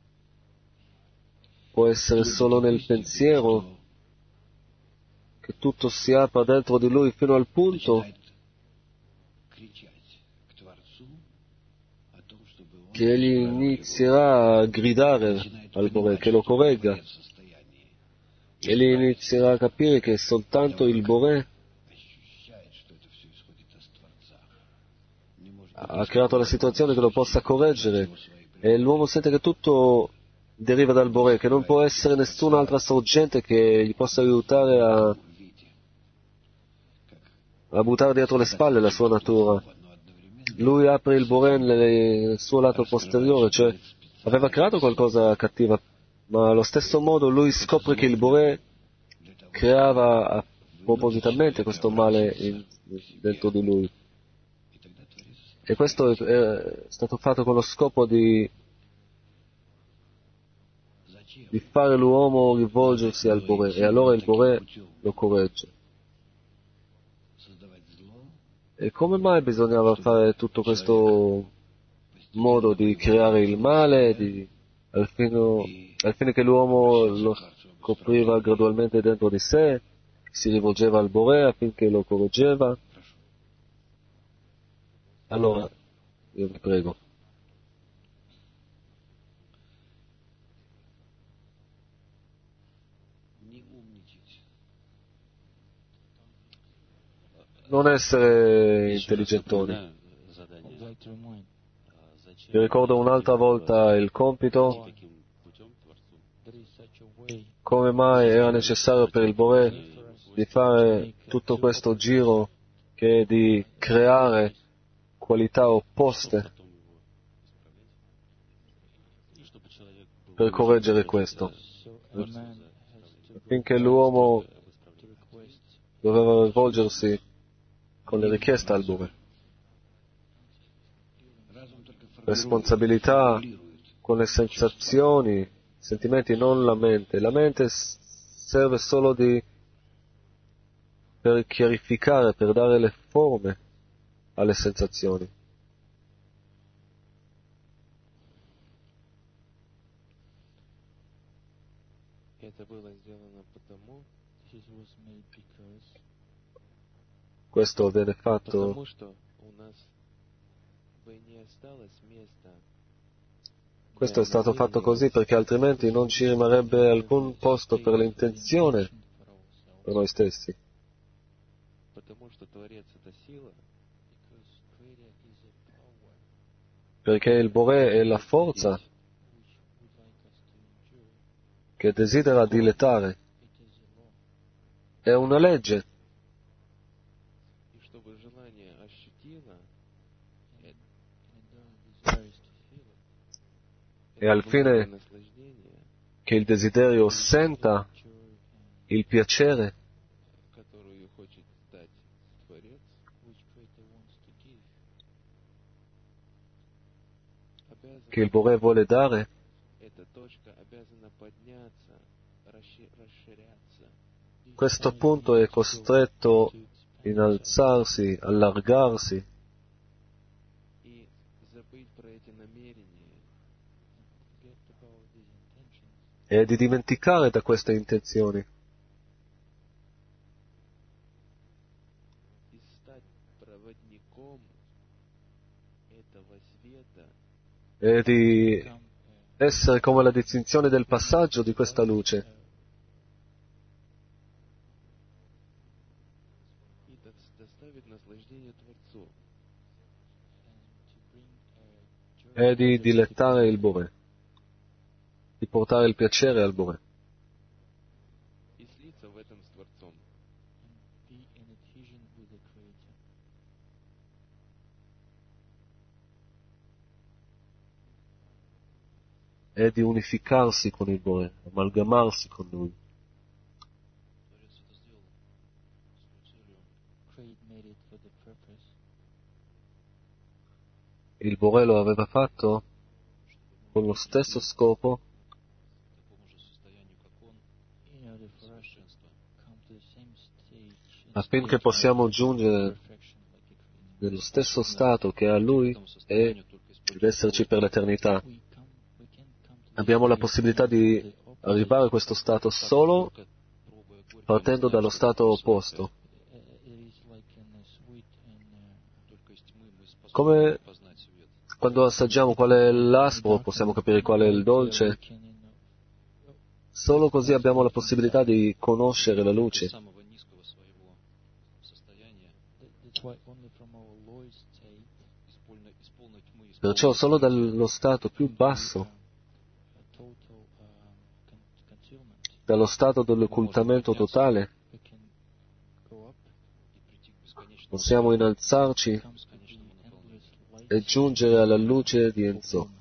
Può essere solo nel pensiero che tutto si apra dentro di lui fino al punto Начинает кричать к Творцу о том, чтобы он che egli исправил его. inizierà a gridare Начинает al Boré понимать, che lo что corregga. Творец в состоянии Egli inizierà a capire che soltanto il Boré ощущает, что это все исходит от Творца. Не может ha creato la situazione che lo possa correggere e l'uomo sente che tutto deriva dal Boré, che non può essere nessun'altra sorgente che gli possa aiutare a buttare dietro le spalle la sua natura. Lui apre il Boré nel suo lato posteriore, cioè aveva creato qualcosa cattiva, ma allo stesso modo lui scopre che il Boré creava appositamente questo male dentro di lui. E questo è stato fatto con lo scopo di fare l'uomo rivolgersi al Boré, e allora il Boré lo corregge. E come mai bisognava fare tutto questo modo di creare il male, al fine che l'uomo lo copriva gradualmente dentro di sé, si rivolgeva al Boré affinché lo correggeva? Allora, io vi prego. не умничать. Non essere Еще раз intelligentoni. напоминаю I would задание. like to remind Зачем Vi ricordo un'altra volta il compito, таким путем Творцу? there is such a way come mai era necessario per il Boré di fare tutto questo giro che è di creare qualità opposte Потом его исправлять. И чтобы человек был per correggere questo. so a man has to go Finché l'uomo to request doveva rivolgersi con le richieste al Boré. Разум только Responsabilità формулирует. con le sensazioni, sentimenti, non la mente. La mente serve solo per chiarificare, per dare le forme alle sensazioni. Это было сделано потому, this was made because questo viene fatto, потому что у нас бы не осталось места questo è stato fatto così perché altrimenti non ci rimarrebbe alcun posto per l'intenzione per noi stessi. потому что Творец — это сила, because Creator is a power Perché il Boré è la forza which would like us to endure. che desidera dilettare. It is a law. È una legge. и чтобы желание ощутило And the desire is to feel it. E al это fine благое наслаждение, che il desiderio senta Joy and il piacere которую хочет дать Творец, which Creator wants to give. che il Boré vuole dare, эта точка обязана подняться, расширяться, questo punto è costretto a innalzarsi, allargarsi и забыть про эти намерения, Forget about these intentions e di dimenticare da queste intenzioni и стать проводником этого света, e di become essere come la distinzione del passaggio di questa luce и доставить наслаждение Творцу. and to bring joy e di dilettare il Boré, di portare il piacere al Boré. И слиться в этом с Творцом. and be in adhesion with the Creator. E di unificarsi con il Boré, amalgamarsi con lui. Творец это сделал с целью Create made it for the purpose Il Boré lo aveva fatto con lo stesso scopo к такому же состоянию, как он, in order for us to совершенства. come to the same stage and affinché state possiamo of giungere perfection like the Creator. nello stesso stato che ha lui К этому e состоянию только ed используя esserci per l'eternità. We can come to Abbiamo la this possibilità state di of the opposite. arrivare a questo stato solo только пробуя горькое partendo dallo stato opposto. It is like in a sweet and Только из тьмы мы способны Come познать свет. quando assaggiamo qual è l'aspro possiamo capire qual è il dolce. Solo così abbiamo la possibilità di conoscere la С luce. самого низкого своего состояния, that's why only from our lowest state из полной тьмы, из Perciò полного solo света, dallo stato più basso, a total concealment dallo stato dell'occultamento totale, we can go up, и прийти к бесконечному possiamo innalzarci comes to the endless light e giungere alla luce di Enzo. fulfillment.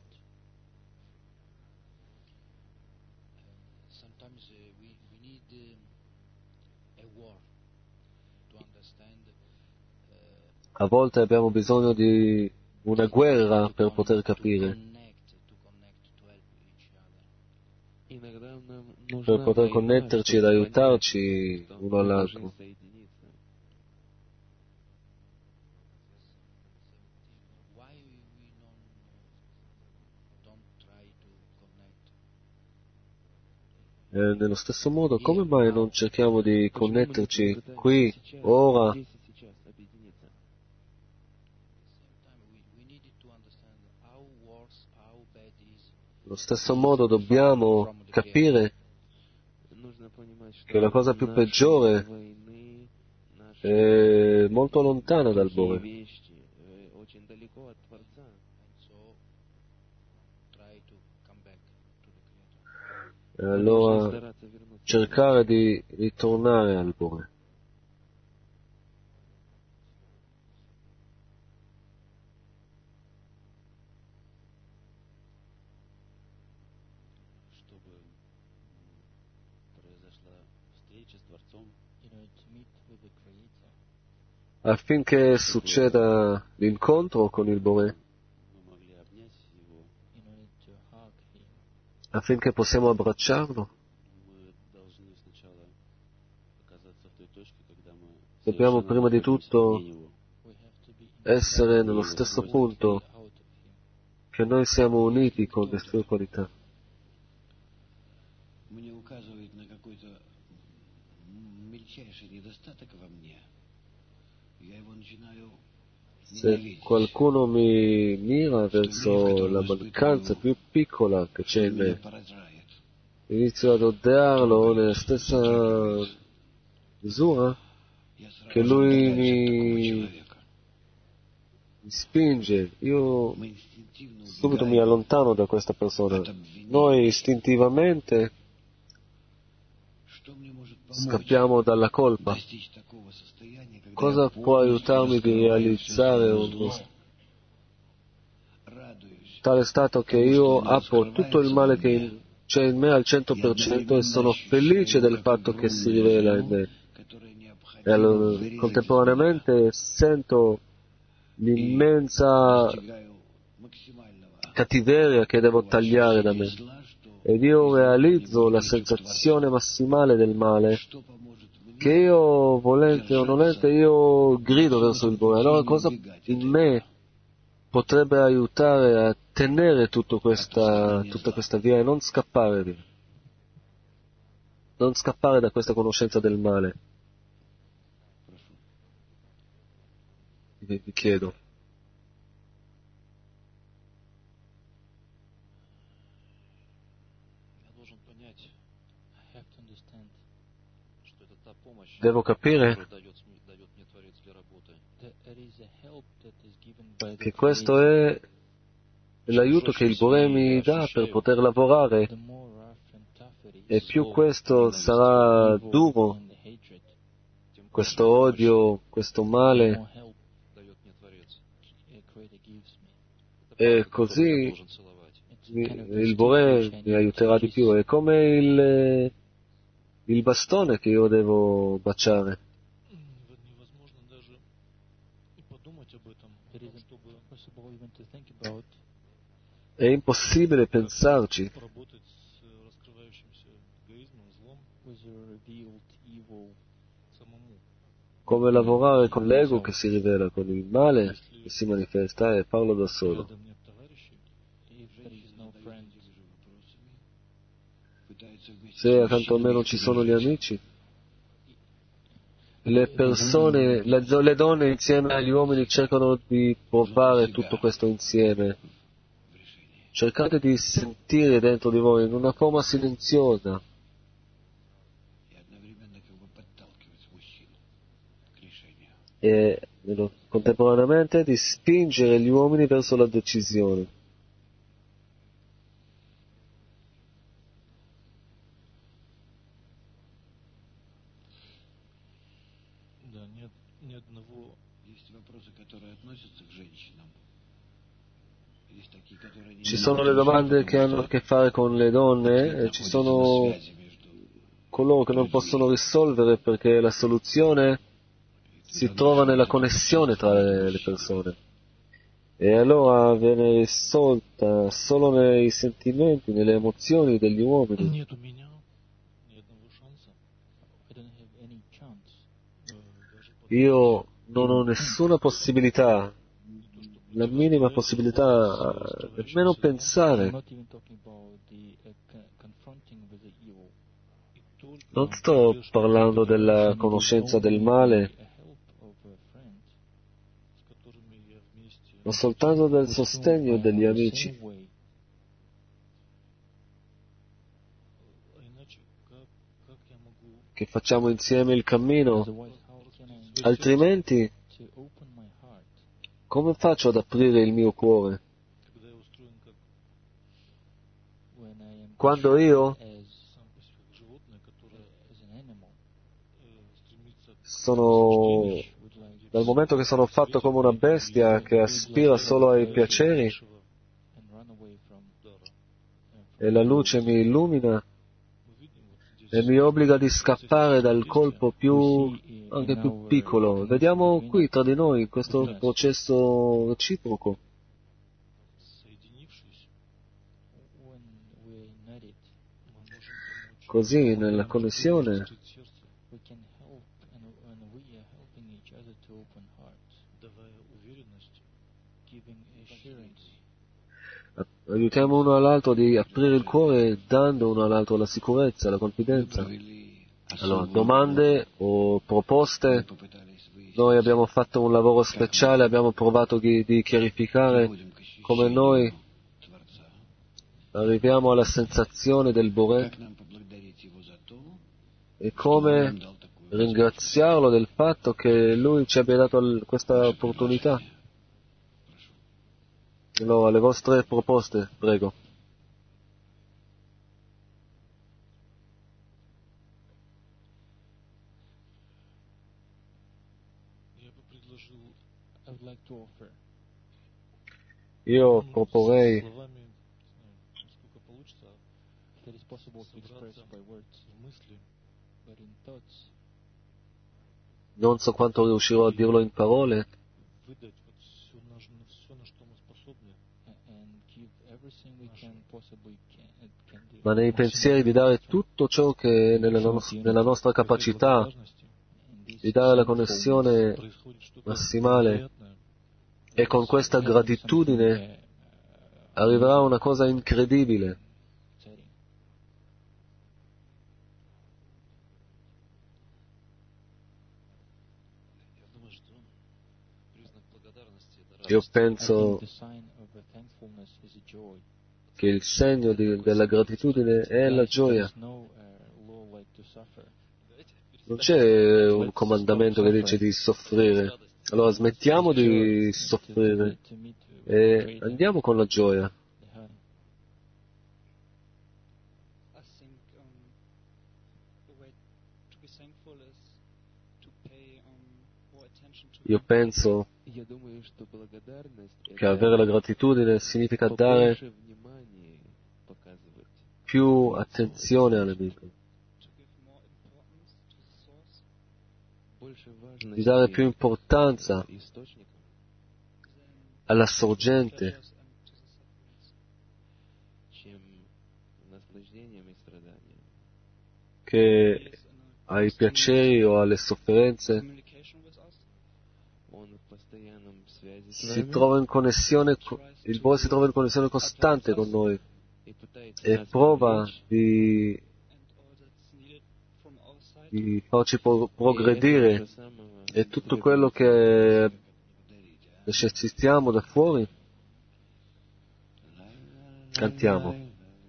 Sometimes we need a war to understand A volte abbiamo bisogno di una guerra per poter capire, to connect, to help each other. Иногда нам per нужна poter война, connetterci ed чтобы aiutarci понять, что uno мы all'altro. должны соединиться. Why we don't try to connect? E nello stesso modo, come mai non cerchiamo di Почему мы не connetterci попытаемся qui, сейчас, ora, здесь и сейчас объединиться? Same time, we needed to understand how worse, how bad is allo stesso modo dobbiamo capire Нужно понимать, что che la cosa più наши peggiore войны, наши è molto lontana dal плохие Boré. вещи, очень далеко от Творца. and so try to come back to the Creator. E Мы должны allora стараться вернуться. cercare di ritornare al Boré. Чтобы произошла встреча с Творцом, In order to meet with the Creator, Affinché succeda l'incontro con il Boré, мы могли обнять его, in order to hug Him, affinché possiamo abbracciarlo, мы должны сначала оказаться в той точке, когда мы Dobbiamo совершенно prima di находимся tutto вне него. we have to be in essere nello stesso punto out of Him. che noi siamo uniti con le sue qualità. мне указывает на какой-то мельчайший недостаток во мне, я его начинаю Se ненавидеть. qualcuno mi mira verso la mancanza più piccola che c'è in Он меня me, поражает. inizio ad odiarlo nella stessa misura Я сразу che же lui удаляюсь от такого mi человека. spinge. Io Мы инстинктивно subito mi убегаем allontano da questa persona. от обвинения. Noi istintivamente Что мне может помочь scappiamo dalla colpa. достичь такого состояния, когда Cosa я può полностью aiutarmi di раскрываю все realizzare свое uno зло, радуюсь tale stato che тому, что io оно apro tutto il раскрывается male во che мне, c'è in me al и 100% e одновременно sono felice ощущаю, del как fatto che si огромное rivela in зло, me. которое E необходимо allora, вырезать из меня. contemporaneamente sento l'immensa Достигаю максимального cattiveria che devo такого tagliare da ощущения me. зла, что Ed io если realizzo кто-нибудь la достиг sensazione Творца, massimale del male, что поможет che мне io, volente o nolente, io grido verso il Bore. Allora cosa in me potrebbe aiutare a tenere tutta questa via e non scappare via? Non scappare da questa conoscenza del male. Vi chiedo. Я должен понять, I have to understand что это та помощь, Devo capire которую дает мне Творец для работы. that there is a help that is given by the che questo Creator. è l'aiuto che il Bore mi dà per poter lavorare, The more rough and tough it e is, più questo sarà evil duro, and hatred, questo odio, questo the male, more help Дает мне Творец. the Creator gives me. Это e палка, которую я così должен целовать. It's kind of a il stick Bore which I mi need aiuterà to di più. kiss. È come il bastone che io devo baciare. Невозможно даже и подумать об этом, It о том, isn't чтобы possible even to think about È impossibile pensarci поработать с раскрывающимся эгоизмом, злом with the revealed evil. самому. come lavorare con l'ego che si rivela, con il male che si manifesta, e parlo da solo. Рядом нет товарищей, If there is no friend, пытаются вместе Se с accanto a me non мужчинами ci sono gli пережить amici, le persone, le donne insieme agli uomini cercano di provare tutto questo insieme. в решении. Cercate di sentire dentro di voi in una forma silenziosa И одновременно как бы подталкивать мужчин к решению. e contemporaneamente di spingere gli uomini verso la decisione. Да, нет ни одного Есть вопросы, которые относятся к женщинам. Есть такие, которые не Ci имеют sono le отношения, domande che потому hanno a что che fare con le donne, ответ e ci находится sono на связи между coloro che non possono risolvere perché la soluzione si trova nella connessione tra le persone. E allora viene risolta solo nei sentimenti, nelle emozioni degli uomini. нет у меня ни одного шанса I don't have any chance. даже Io non ho nessuna possibilità, la minima possibilità, nemmeno I'm pensare. not even talking about the confronting with the evil. и только Non sto parlando della conoscenza del male, A help of a friend с которыми я вместе, ma soltanto del with sostegno whom I degli am the amici. same way. а иначе как я могу Che facciamo insieme il cammino. Otherwise, how can I Altrimenti, to open my heart come faccio ad aprire il mio cuore? когда я устроен как when I am Quando io as сам по себе как животное, которое as an animal, стремится к sono, would like dal momento che sono fatto come una bestia che aspira solo ai piaceri and run away from e la luce mi illumina мы видим вот здесь e mi obbliga di scappare dal colpo anche più piccolo. Vediamo qui tra di noi questo processo reciproco. соединившись, when we're united, мы можем помочь Così, nella connessione, открыть сердце, we can help and we are helping each other to open hearts, давая уверенность, giving assurance, aiutiamo uno all'altro di aprire il cuore dando uno all'altro la sicurezza, la confidenza. Allora, domande o proposte? Noi abbiamo fatto un lavoro speciale, abbiamo provato di chiarificare come noi arriviamo alla sensazione del Boré e come ringraziarlo del fatto che lui ci abbia dato questa opportunità. Allora, le vostre proposte, prego. I would like to offer Io proporrei словами, не знаю, насколько получится, That is possible to express собраться by words, в мысли, but in thoughts, non so quanto riuscirò a dirlo in parole, выдать вот все, на что мы способны, and give everything we can possibly can do. ma nei pensieri di dare tutto ciò che è nella nostra capacità, In this di dare la sinfulness, connessione происходит что-то massimale, невероятное. e con questa gratitudine arriverà una cosa incredibile. exciting. Я думаю, что признак благодарности — это Io радость. I penso think the sign of a thankfulness is a joy. che il segno della gratitudine è la Guys, there gioia. is no law like to suffer. Non c'è un comandamento che dice di soffrire. Allora smettiamo di soffrire To meet e andiamo con la gioia. the honey. I think the way to be thankful is to pay more attention to Io penso Я думаю, что благодарность — che avere la gratitudine significa dare побольше внимания показывать. più attenzione all'amico, to give more importance to the source Больше di dare più важности importanza источникам, than alla sorgente pleasures and to the sufferings. чем наслаждением и страданием. che He is in a ai constant piaceri o alle sofferenze. communication with us. Он в постоянном связи с Si нами trova in connessione, il Bore si trova in connessione costante con noi и пытается e нас prova привлечь, di And all that's needed from our side di farci и progredire этого же самого e tutto требует quello che necessitiamo da fuori. Cantiamo.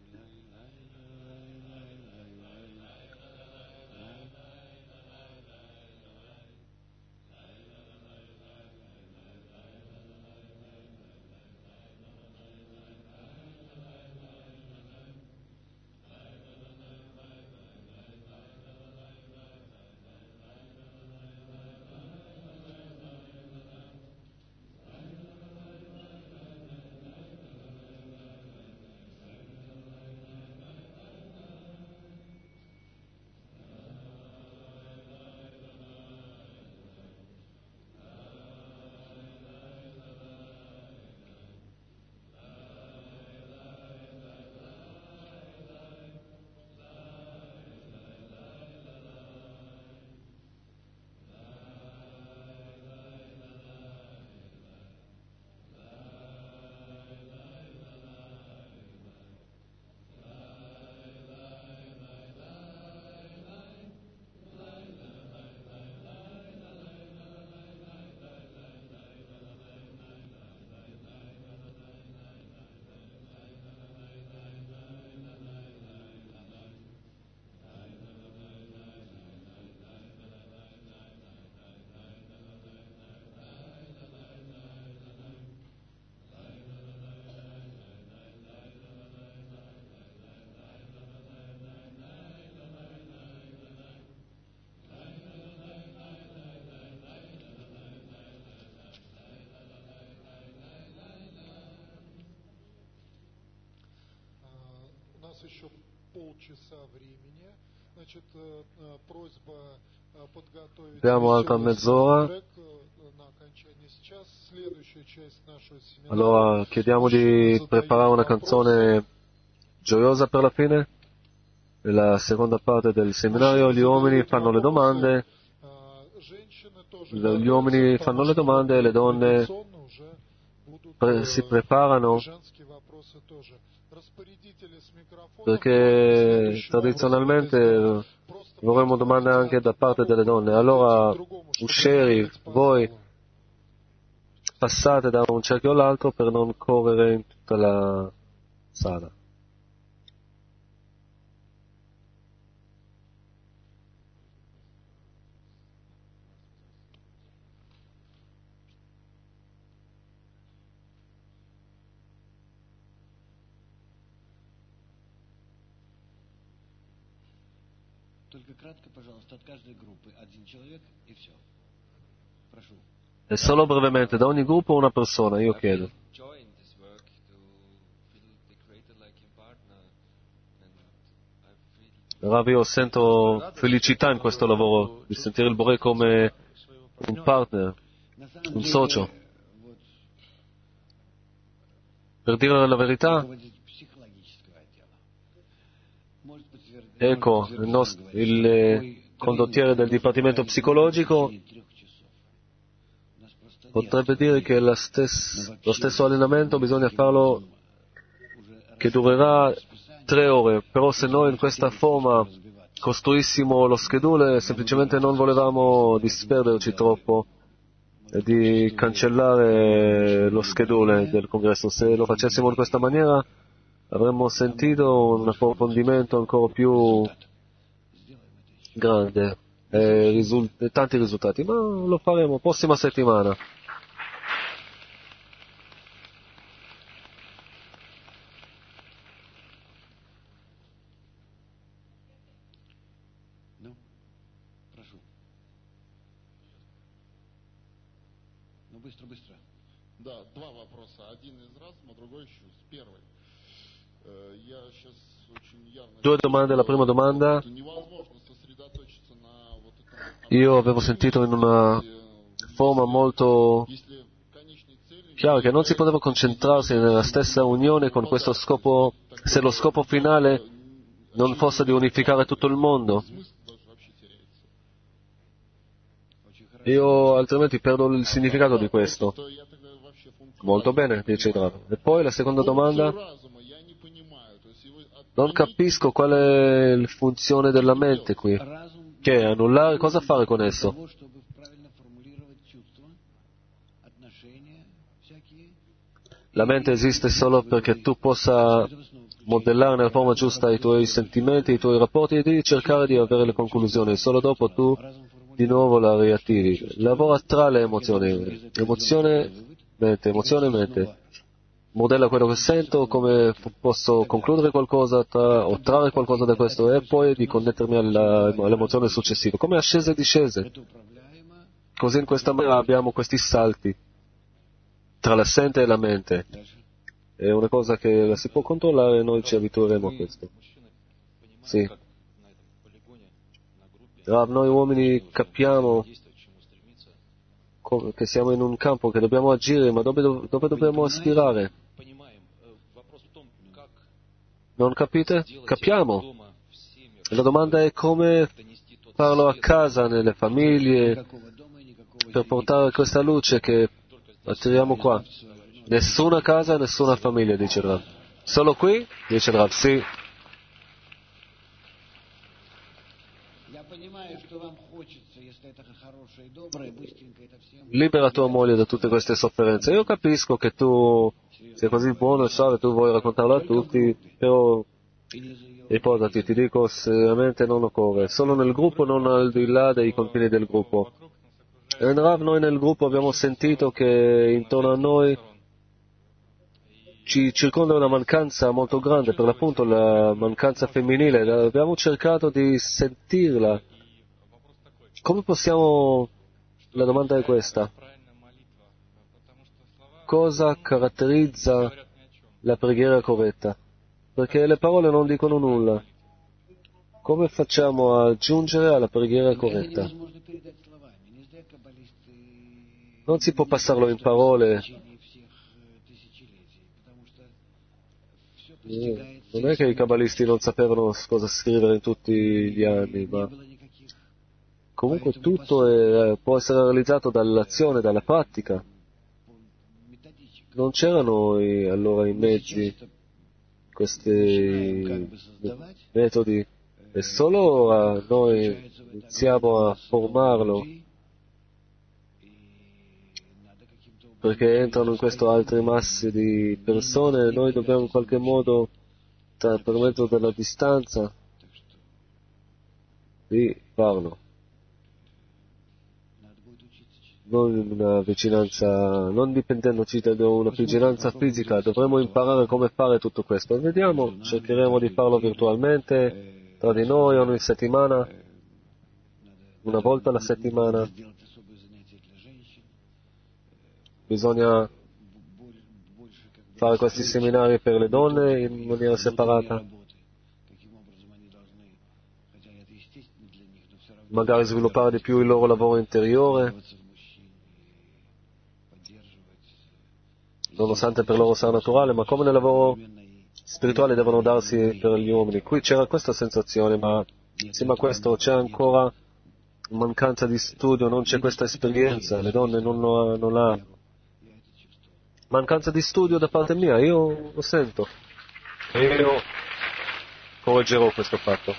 У нас еще полчаса времени. Значит, просьба подготовить Abbiamo altra веселый mezz'ora. трек на окончание сейчас. Следующая часть нашего семинара. Allora chiediamo di preparare una canzone gioiosa per la fine. Nella seconda parte del seminario gli uomini fanno le domande, gli uomini fanno le domande e le donne si preparano вопросы тоже. Распорядители с микрофоном. Perché tradizionalmente vorremmo domande anche da parte delle donne. Allora, uscieri, voi passate da un cerchio all'altro per non correre in tutta la sala. Только кратко, пожалуйста, от каждой группы один человек и все. Прошу. E solo brevemente, da ogni gruppo una persona, io chiedo. Join this work to feel the creator like in partner, and I feel Rav, io sento felicità in questo lavoro, di sentire il Boré come un partner, На самом un деле, socio. вот, Per dire la verità, руководитель психологического отдела может подтвердить, ecco, il condottiere del Dipartimento Psicologico potrebbe dire che lo stesso allenamento bisogna farlo che durerà 3 ore, però se noi in questa forma costruissimo lo schedule, semplicemente non volevamo disperderci troppo e di cancellare lo schedule del congresso. Se lo facessimo in questa maniera avremmo sentito un approfondimento ancora più grande e tanti risultati, ma lo faremo prossima settimana. Ну, прошу. Ну, быстро, быстро. Да, 2 вопроса. Один из разума, другой еще с первой. Я сейчас очень явно... 2 domande. La prima domanda, Невозможно сосредоточиться на вот этом... io avevo sentito in una forma molto Если конечной целью... chiara che non si poteva concentrarsi nella stessa unione con questo scopo, se lo scopo finale non fosse di unificare tutto il mondo. Смысл даже вообще теряется. Io altrimenti perdo il significato di questo. То я тогда вообще функцию Molto bene, dice il Rav. E poi la seconda domanda, разума я не понимаю. То есть его non capisco qual è la funzione della mente qui. Разум Che è annullare? Cosa fare con для esso? того, чтобы правильно формулировать чувства, отношения всякие. La mente esiste solo perché tu possa modellare nella forma giusta i tuoi sentimenti, i tuoi rapporti e di cercare di avere le conclusioni. Solo dopo tu di nuovo la riattivi. Lavora tra le emozioni. Emozione, mente. Modella quello che sento, come posso concludere qualcosa o trarre qualcosa da questo e poi di connettermi all'emozione successiva. Come ascese e discese. Это управляемо. Così in questa maniera abbiamo questi salti tra l'assente e la mente. È una cosa che la si può controllare e noi ci abitueremo a questo. Sì. Rav, noi uomini capiamo che siamo in un campo, che dobbiamo agire, ma dove dobbiamo aspirare? Non capite? Capiamo. La domanda è come farlo a casa, nelle famiglie, per portare questa luce che attiriamo qua. Nessuna casa, nessuna famiglia, dice Rav. Solo qui? Dice Rav, sì. Я понимаю, что вам хочется, если это хорошее и доброе, быстренько это всем. Libera tua moglie da tutte queste sofferenze. Io capisco che tu sei così buono e suave, tu vuoi raccontarlo a tutti, però riposati, ti dico seriamente non occorre. Solo nel gruppo, non al di là dei confini del gruppo. E Rav, noi nel gruppo abbiamo sentito che intorno a noi ci circonda una mancanza molto grande, per l'appunto la mancanza femminile. Abbiamo cercato di sentirla. Come possiamo... La domanda è questa. Cosa caratterizza la preghiera corretta? Perché le parole non dicono nulla. Come facciamo a giungere alla preghiera Это corretta? невозможно передать словами. Не зря каббалисты Non si può passarlo in parole. в течение всех тысячелетий, потому что все постигается. Non è che i kabbalisti non sapevano cosa scrivere in tutti gli anni, Не ma было никаких comunque tutto può essere realizzato dall'azione, dalla pratica. методичек. non c'erano allora i mezzi, questi metodi, e solo noi iniziamo a formarlo, perché entrano in questo altre masse di persone, noi dobbiamo in qualche modo, per mezzo della distanza, di farlo. Non una vicinanza, non dipendendoci da una vicinanza fisica, dovremo imparare come fare tutto questo. E vediamo, cercheremo di farlo virtualmente, tra di noi, ogni settimana, una volta alla settimana. Bisogna fare questi seminari per le donne in maniera separata. Magari sviluppare di più il loro lavoro interiore, nonostante per loro sia naturale, ma come nel lavoro spirituale devono darsi per gli uomini. Qui c'era questa sensazione, ma insieme a questo c'è ancora mancanza di studio, non c'è questa esperienza, le donne non l'hanno. Mancanza di studio da parte mia, io lo sento. E io correggerò questo fatto.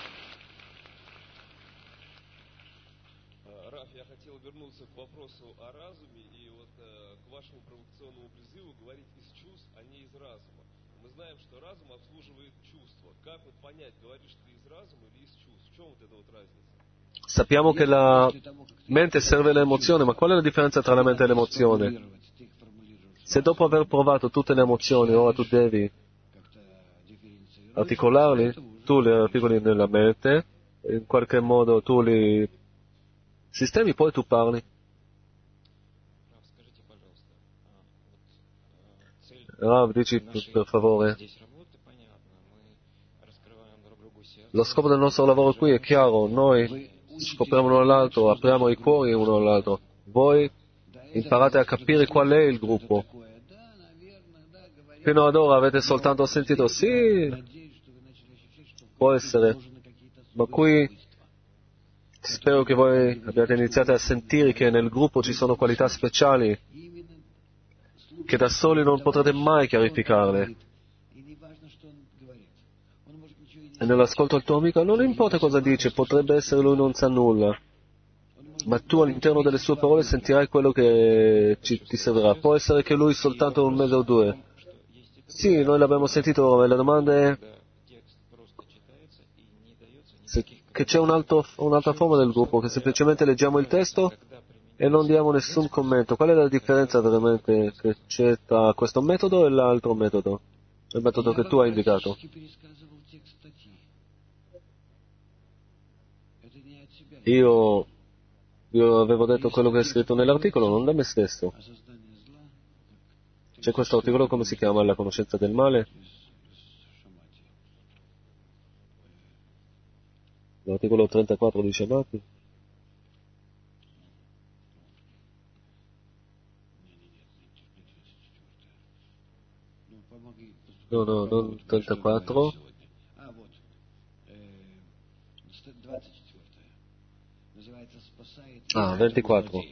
Раф, я хотел вернуться к вопросу о разуме и вот к вашему провокационному призыву говорить из чувств, а не из разума. Мы знаем, что разум обслуживает чувства. Как вот понять, говоришь ты из разума или из чувств? В чем вот эта вот разница? Sappiamo che la mente serve l'emozione, ma qual è la differenza tra la mente e l'emozione? Se dopo aver provato tutte le emozioni, ora tu devi articolarli, tu li articoli nella mente, in qualche modo tu li sistemi, poi tu parli. Rav, dici per favore. Lo scopo del nostro lavoro qui è chiaro, noi scopriamo uno all'altro, apriamo i cuori uno all'altro. Voi imparate a capire qual è il gruppo. Fino ad ora avete soltanto sentito, sì, può essere, ma qui spero che voi abbiate iniziato a sentire che nel gruppo ci sono qualità speciali che da soli non potrete mai chiarificarle. E nell'ascolto al tuo amico non importa cosa dice, potrebbe essere lui non sa nulla, ma tu all'interno delle sue parole sentirai quello che ti servirà. Può essere che lui soltanto un mese o due. Sì, noi l'abbiamo sentito, e la domanda è che c'è un'altra forma del gruppo, che semplicemente leggiamo il testo e non diamo nessun commento. Qual è la differenza veramente che c'è tra questo metodo e l'altro metodo? Il metodo che tu hai indicato. Io avevo detto quello che è scritto nell'articolo, non da me stesso. C'è questo articolo, come si chiama? La conoscenza del male? L'articolo 34 di Shamati? No, non 34. Ah, 24.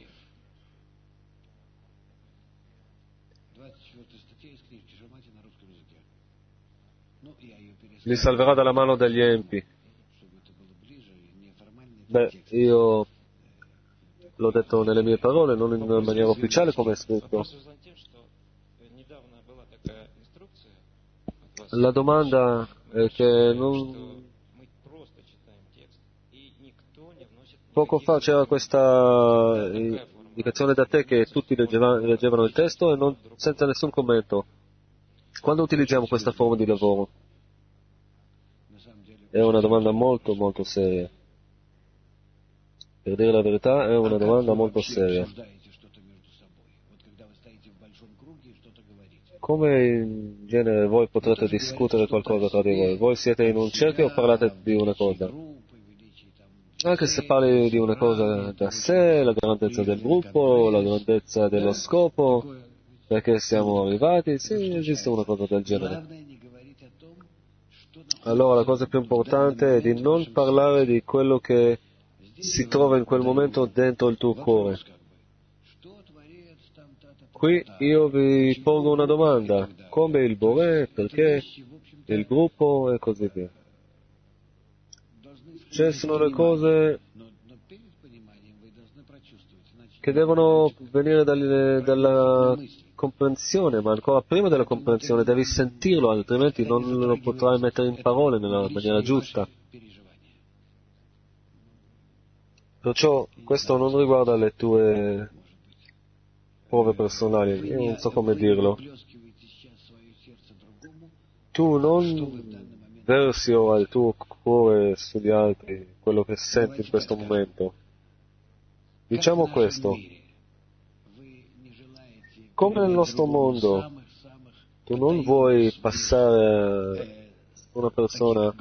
Li salverà dalla mano degli empi. Beh, io l'ho detto nelle mie parole, non in maniera ufficiale come è scritto. La domanda è che poco fa c'era questa indicazione da te che tutti leggevano il testo e senza nessun commento. Quando utilizziamo questa forma di lavoro? È una domanda molto, molto seria. Per dire la verità, è una domanda molto seria. Come in genere voi potrete discutere qualcosa tra di voi? Voi siete in un cerchio o parlate di una cosa? Anche se parli di una cosa da sé, la grandezza del gruppo, la grandezza dello scopo, perché siamo arrivati, sì, esiste una cosa del genere. Allora la cosa più importante è di non parlare di quello che si trova in quel momento dentro il tuo cuore. Qui io vi pongo una domanda, come il Boré, perché il gruppo e così via. Cioè sono le cose che devono venire dalla comprensione, ma ancora prima della comprensione devi sentirlo, altrimenti non lo potrai mettere in parole nella maniera giusta. Perciò questo non riguarda le tue prove personali, io non so come dirlo. Tu non versi ora il tuo cuore sugli altri, quello che senti in questo momento. Diciamo questo. Come nel nostro mondo, tu non vuoi passare a una persona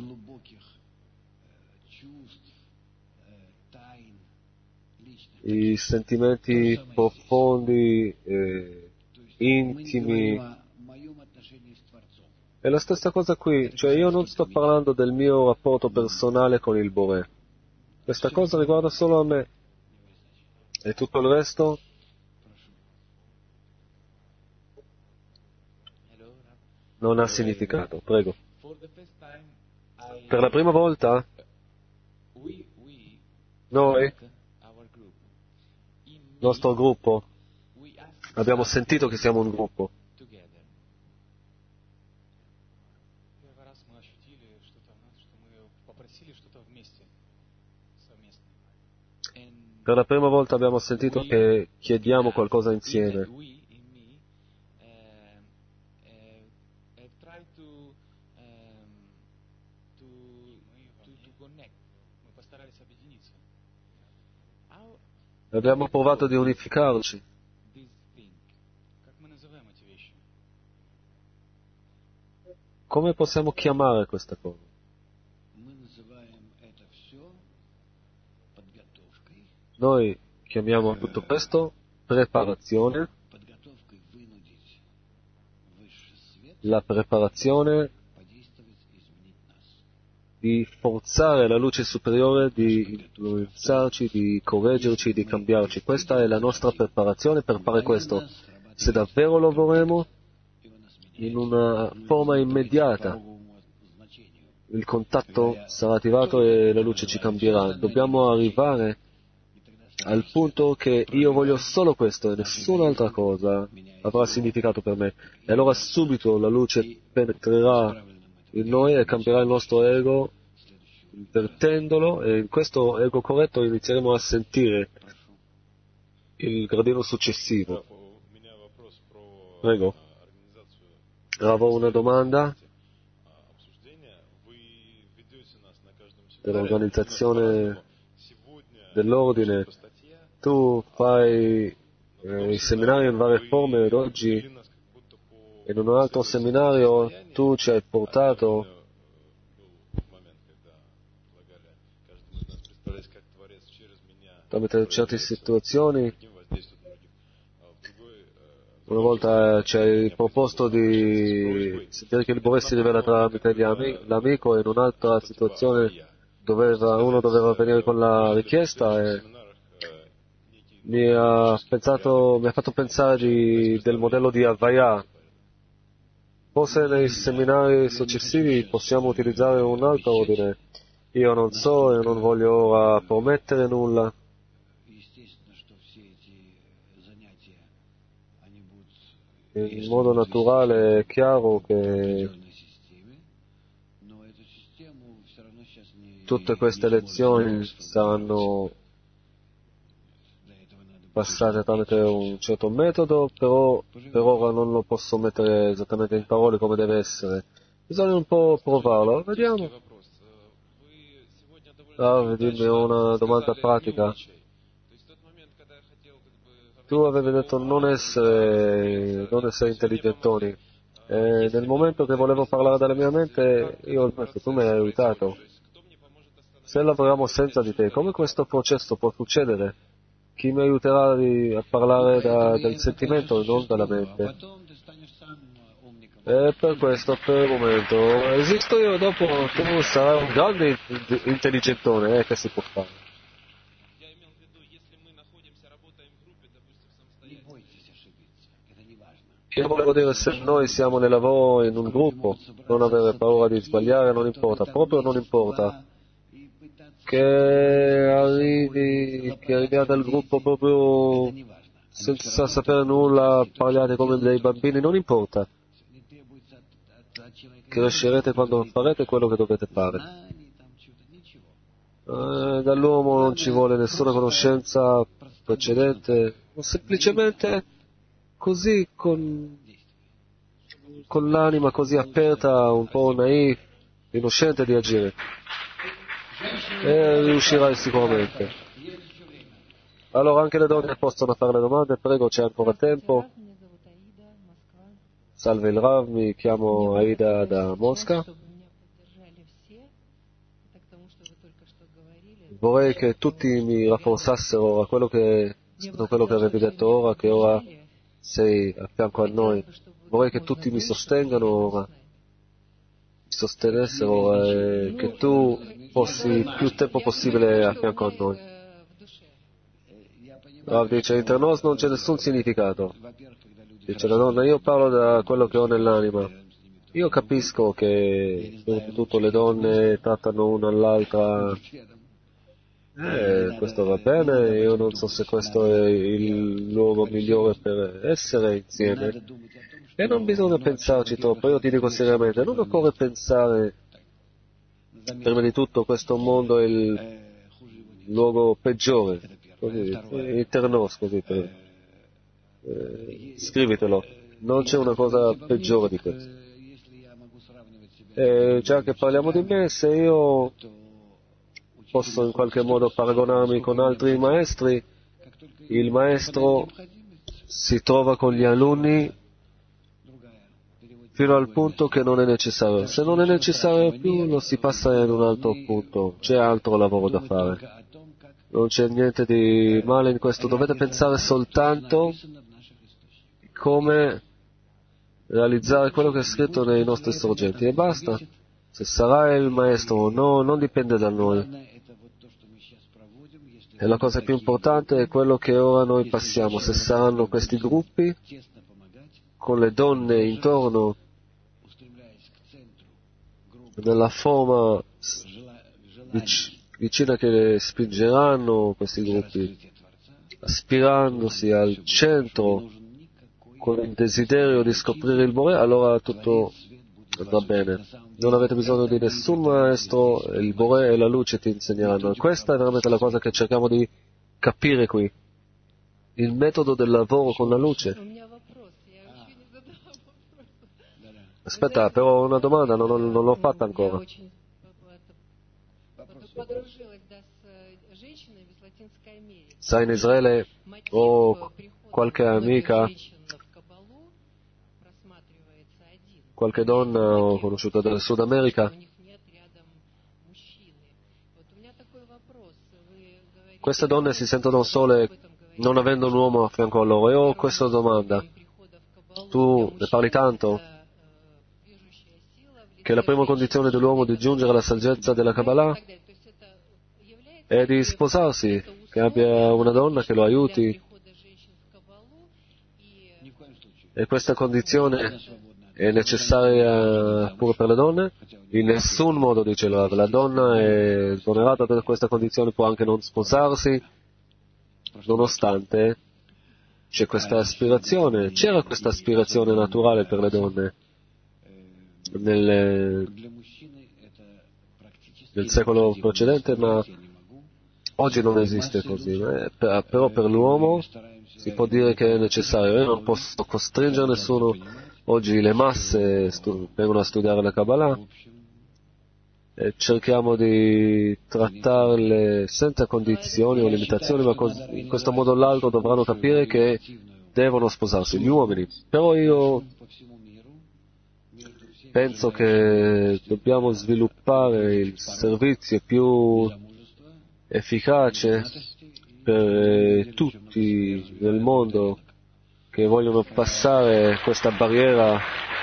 i sentimenti profondi, intimi. È la stessa cosa qui, cioè io non sto parlando del mio rapporto personale con il Boré. Questa cosa riguarda solo a me. E tutto il resto? Non ha significato, prego. Per la prima volta, noi, nostro gruppo, abbiamo sentito che siamo un gruppo. Per la prima volta abbiamo sentito che chiediamo qualcosa insieme. Abbiamo provato di unificarci. Come possiamo chiamare questa cosa? Noi chiamiamo tutto questo preparazione, la preparazione di forzare la luce superiore, di influenzarci, di correggerci, di cambiarci. Questa è la nostra preparazione per fare questo. Se davvero lo vorremmo, in una forma immediata, il contatto sarà attivato e la luce ci cambierà. Dobbiamo arrivare al punto che io voglio solo questo e nessun'altra cosa avrà significato per me. E allora subito la luce penetrerà in noi e cambierà il nostro ego, invertendolo, e in questo ego corretto inizieremo a sentire il gradino successivo. Prego. Avevo una domanda dell'organizzazione dell'ordine. Tu fai i seminari in varie forme ed oggi in un altro seminario tu ci hai portato tramite certe situazioni. Una volta ci hai proposto di sentire che il Boré si rivela tramite l'amico, e in un'altra situazione uno doveva venire con la richiesta e mi ha fatto pensare del modello di Havaya. Forse nei seminari successivi possiamo utilizzare un altro ordine. Io non so e non voglio ora promettere nulla. In modo naturale è chiaro che tutte queste lezioni saranno passate tramite un certo metodo, però per ora non lo posso mettere esattamente in parole come deve essere. Bisogna un po' provarlo, vediamo. Dimmi una domanda pratica. Tu avevi detto non essere intelligentoni. E nel momento che volevo parlare dalla mia mente, io ho detto, tu mi hai aiutato. Se lavoriamo senza di te, come questo processo può succedere? Chi mi aiuterà a parlare del sentimento e non dalla mente? E per questo, per il momento, esisto io, dopo tu sarai un grande intelligentone, che si può fare? Io volevo dire, se noi siamo nel lavoro in un gruppo, non avere paura di sbagliare, non importa, proprio non importa. Che arriviate al gruppo proprio senza sapere nulla, parliate come dei bambini, non importa. Crescerete quando farete quello che dovete fare. Dall'uomo non ci vuole nessuna conoscenza precedente, semplicemente così con l'anima così aperta, un po' naif, innocente di agire. E riuscirai sicuramente. Allora anche le donne possono fare le domande, prego, c'è ancora tempo. Salve il Rav, mi chiamo Aida da Mosca. Vorrei che tutti mi rafforzassero a quello che avevi detto ora, che ora sei a fianco a noi. Vorrei che tutti mi sostengano ora, mi sostenessero, che tu fossi più tempo possibile a fianco a noi. Rav dice, inter nos non c'è nessun significato. Dice la donna, io parlo da quello che ho nell'anima. Io capisco che soprattutto le donne trattano una all'altra. Questo va bene, io non so se questo è il luogo migliore per essere insieme. E non bisogna pensarci troppo, io ti dico seriamente, non occorre pensare, prima di tutto questo mondo è il luogo peggiore, così, internos, così, scrivitelo, non c'è una cosa peggiore di questo. E già che parliamo di me, se io posso in qualche modo paragonarmi con altri maestri, il maestro si trova con gli alunni fino al punto che non è necessario. Se non è necessario più, lo si passa in un altro punto, c'è altro lavoro da fare. Non c'è niente di male in questo, dovete pensare soltanto come realizzare quello che è scritto nei nostri sorgenti e basta. Se sarà il maestro o no, non dipende da noi. E la cosa più importante è quello che ora noi passiamo, se saranno questi gruppi con le donne intorno nella forma vicina che le spingeranno questi gruppi, aspirandosi al centro con il desiderio di scoprire il Bore, allora tutto andrà bene. Non avete bisogno di nessun maestro, il Bore e la luce ti insegneranno. E questa è veramente la cosa che cerchiamo di capire qui. Il metodo del lavoro con la luce. Aspetta, però una domanda, non l'ho fatta ancora. Sai, in Israele ho qualche amica, qualche donna ho conosciuto del Sud America. Queste donne si sentono sole non avendo un uomo a fianco a loro. E ho questa domanda. Tu ne parli tanto? Che la prima condizione dell'uomo di giungere alla saggezza della Kabbalah è di sposarsi, che abbia una donna che lo aiuti. E questa condizione è necessaria pure per le donne? In nessun modo, dice la donna è esonerata da questa condizione, può anche non sposarsi, nonostante c'è questa aspirazione, c'era questa aspirazione naturale per le donne nel secolo precedente, ma oggi non esiste così. Però per l'uomo si può dire che è necessario. Io non posso costringere nessuno. Oggi le masse vengono a studiare la Kabbalah e cerchiamo di trattarle senza condizioni o limitazioni, ma in questo modo o l'altro dovranno capire che devono sposarsi, gli uomini. Però io penso che dobbiamo sviluppare il servizio più efficace per tutti nel mondo che vogliono passare questa barriera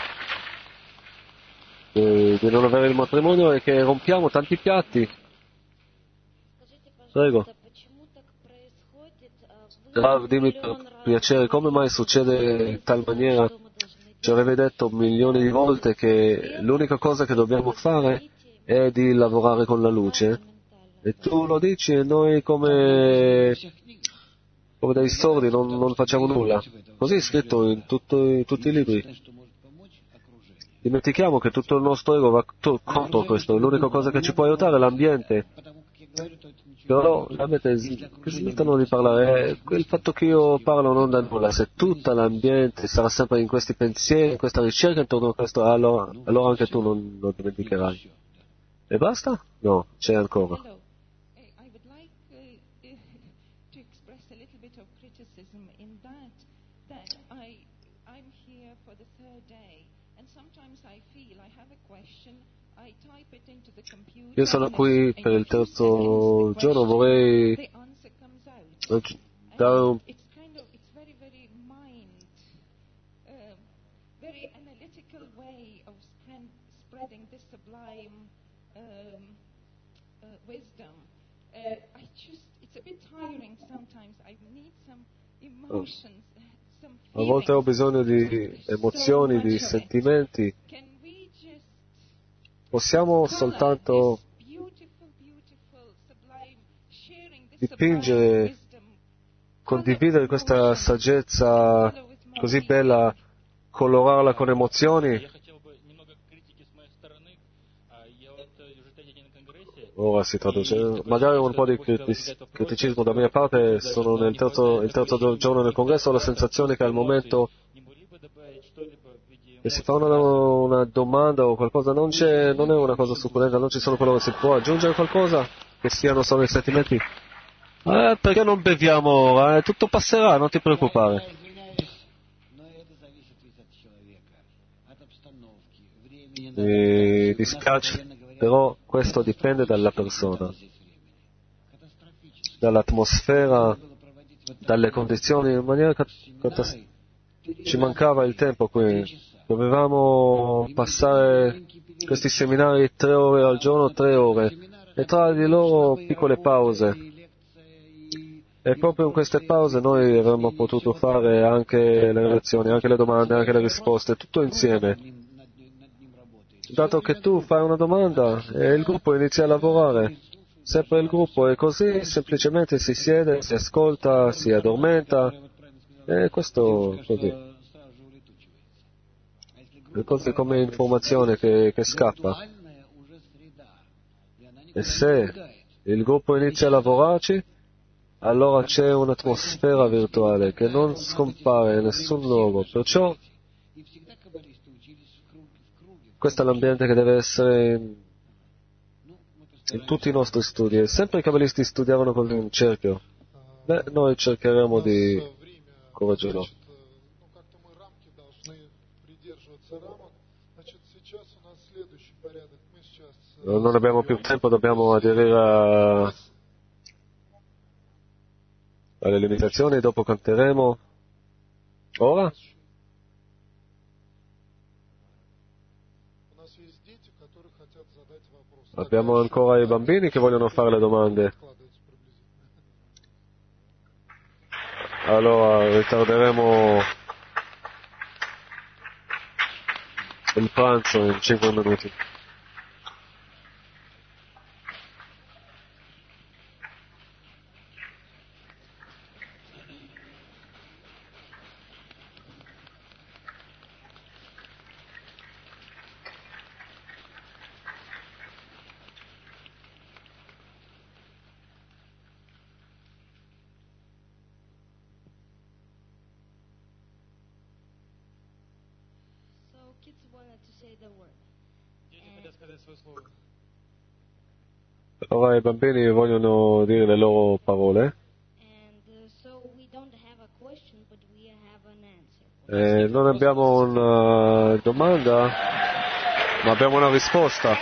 di non avere il matrimonio e che rompiamo tanti piatti. Prego. Rav, dimmi per piacere, come mai succede in tal maniera ci avevi detto milioni di volte che l'unica cosa che dobbiamo fare è di lavorare con la luce, e tu lo dici e noi come dei sordi non facciamo nulla. Così è scritto in tutti i libri. Dimentichiamo che tutto il nostro ego va contro questo. L'unica cosa che ci può aiutare è l'ambiente. Però l'ambiente smettono di parlare. Il fatto che io parlo non dà nulla. Se tutto l'ambiente sarà sempre in questi pensieri, in questa ricerca intorno a questo, allora anche tu non lo dimenticherai. E basta? No, c'è ancora. Hello. I would like to express a little bit of criticism in that I'm here for the third day, and sometimes I feel I have a question, I type it into the computer. Io sono qui per il terzo giorno, vorrei The answer comes out. dare un... It's very, very very analytical way of spreading this sublime wisdom. It's a bit tiring sometimes. I need some emotions, some A volte ho bisogno di emozioni, di sentimenti. Can we just Possiamo soltanto dipingere, condividere questa saggezza così bella, colorarla con emozioni. Ora si traduce. Magari un po' di criticismo da mia parte. Sono il terzo giorno del congresso, ho la sensazione che al momento che si fa una domanda o qualcosa non è una cosa succulenta, non ci sono quello che si può aggiungere qualcosa che siano solo i sentimenti. Perché non beviamo ora? Tutto passerà, non ti preoccupare. Mi dispiace, però questo dipende dalla persona, dall'atmosfera, dalle condizioni, in maniera ci mancava il tempo qui. Dovevamo passare questi seminari 3 ore al giorno, 3 ore, e tra di loro piccole pause. E proprio in queste pause noi avremmo potuto fare anche le lezioni, anche le domande, anche le risposte, tutto insieme. Dato che tu fai una domanda e il gruppo inizia a lavorare, sempre il gruppo è così, semplicemente si siede, si ascolta, si addormenta, e questo così. È così come informazione che scappa. E se il gruppo inizia a lavorarci, allora c'è un'atmosfera virtuale che non scompare in nessun luogo. Perciò questo è l'ambiente che deve essere in tutti i nostri studi. E sempre i cabalisti studiavano così in cerchio. Noi cercheremo di correggerlo. Non abbiamo più tempo, dobbiamo aderire alle limitazioni, dopo canteremo. Ora? Abbiamo ancora i bambini che vogliono fare le domande. Allora ritarderemo il pranzo in 5 minuti. Ora i bambini vogliono dire le loro parole. Non abbiamo una domanda, ma abbiamo una risposta.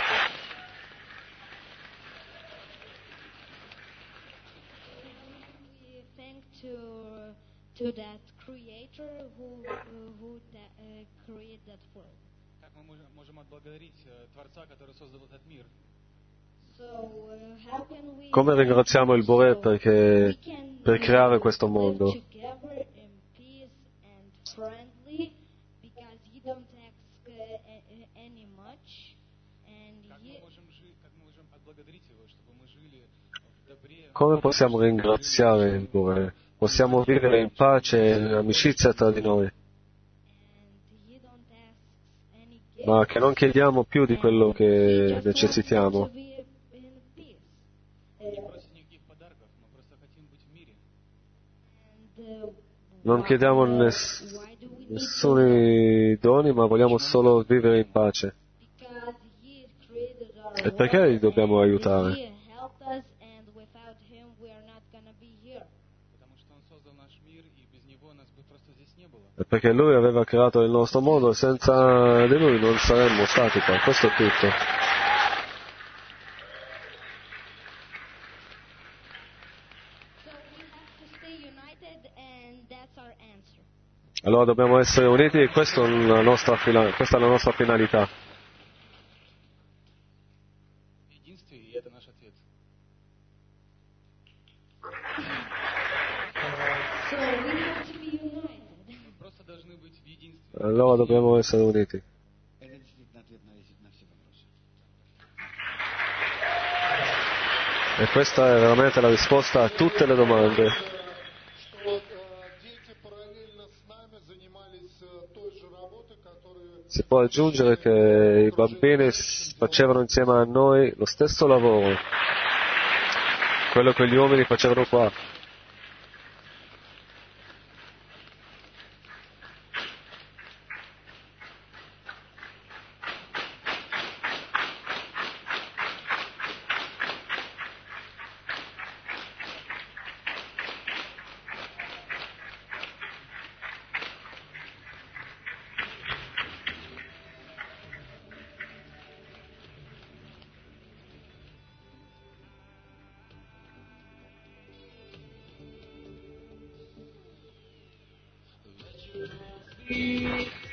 To that creator who created that world. Как мы можем отблагодарить Творца, который создал этот мир? Come ringraziamo il Bore per creare questo mondo? come possiamo ringraziare il Bore? Possiamo vivere in pace e in amicizia tra di noi, ma che non chiediamo più di quello che necessitiamo. Non chiediamo nessuni doni, ma vogliamo solo vivere in pace. E perché li dobbiamo aiutare? E perché Lui aveva creato il nostro mondo e senza di Lui non saremmo stati qua. Questo è tutto. Allora dobbiamo essere uniti e questa è la nostra finalità. Allora dobbiamo essere uniti. E questa è veramente la risposta a tutte le domande. Si può aggiungere che i bambini facevano insieme a noi lo stesso lavoro, quello che gli uomini facevano qua. Let your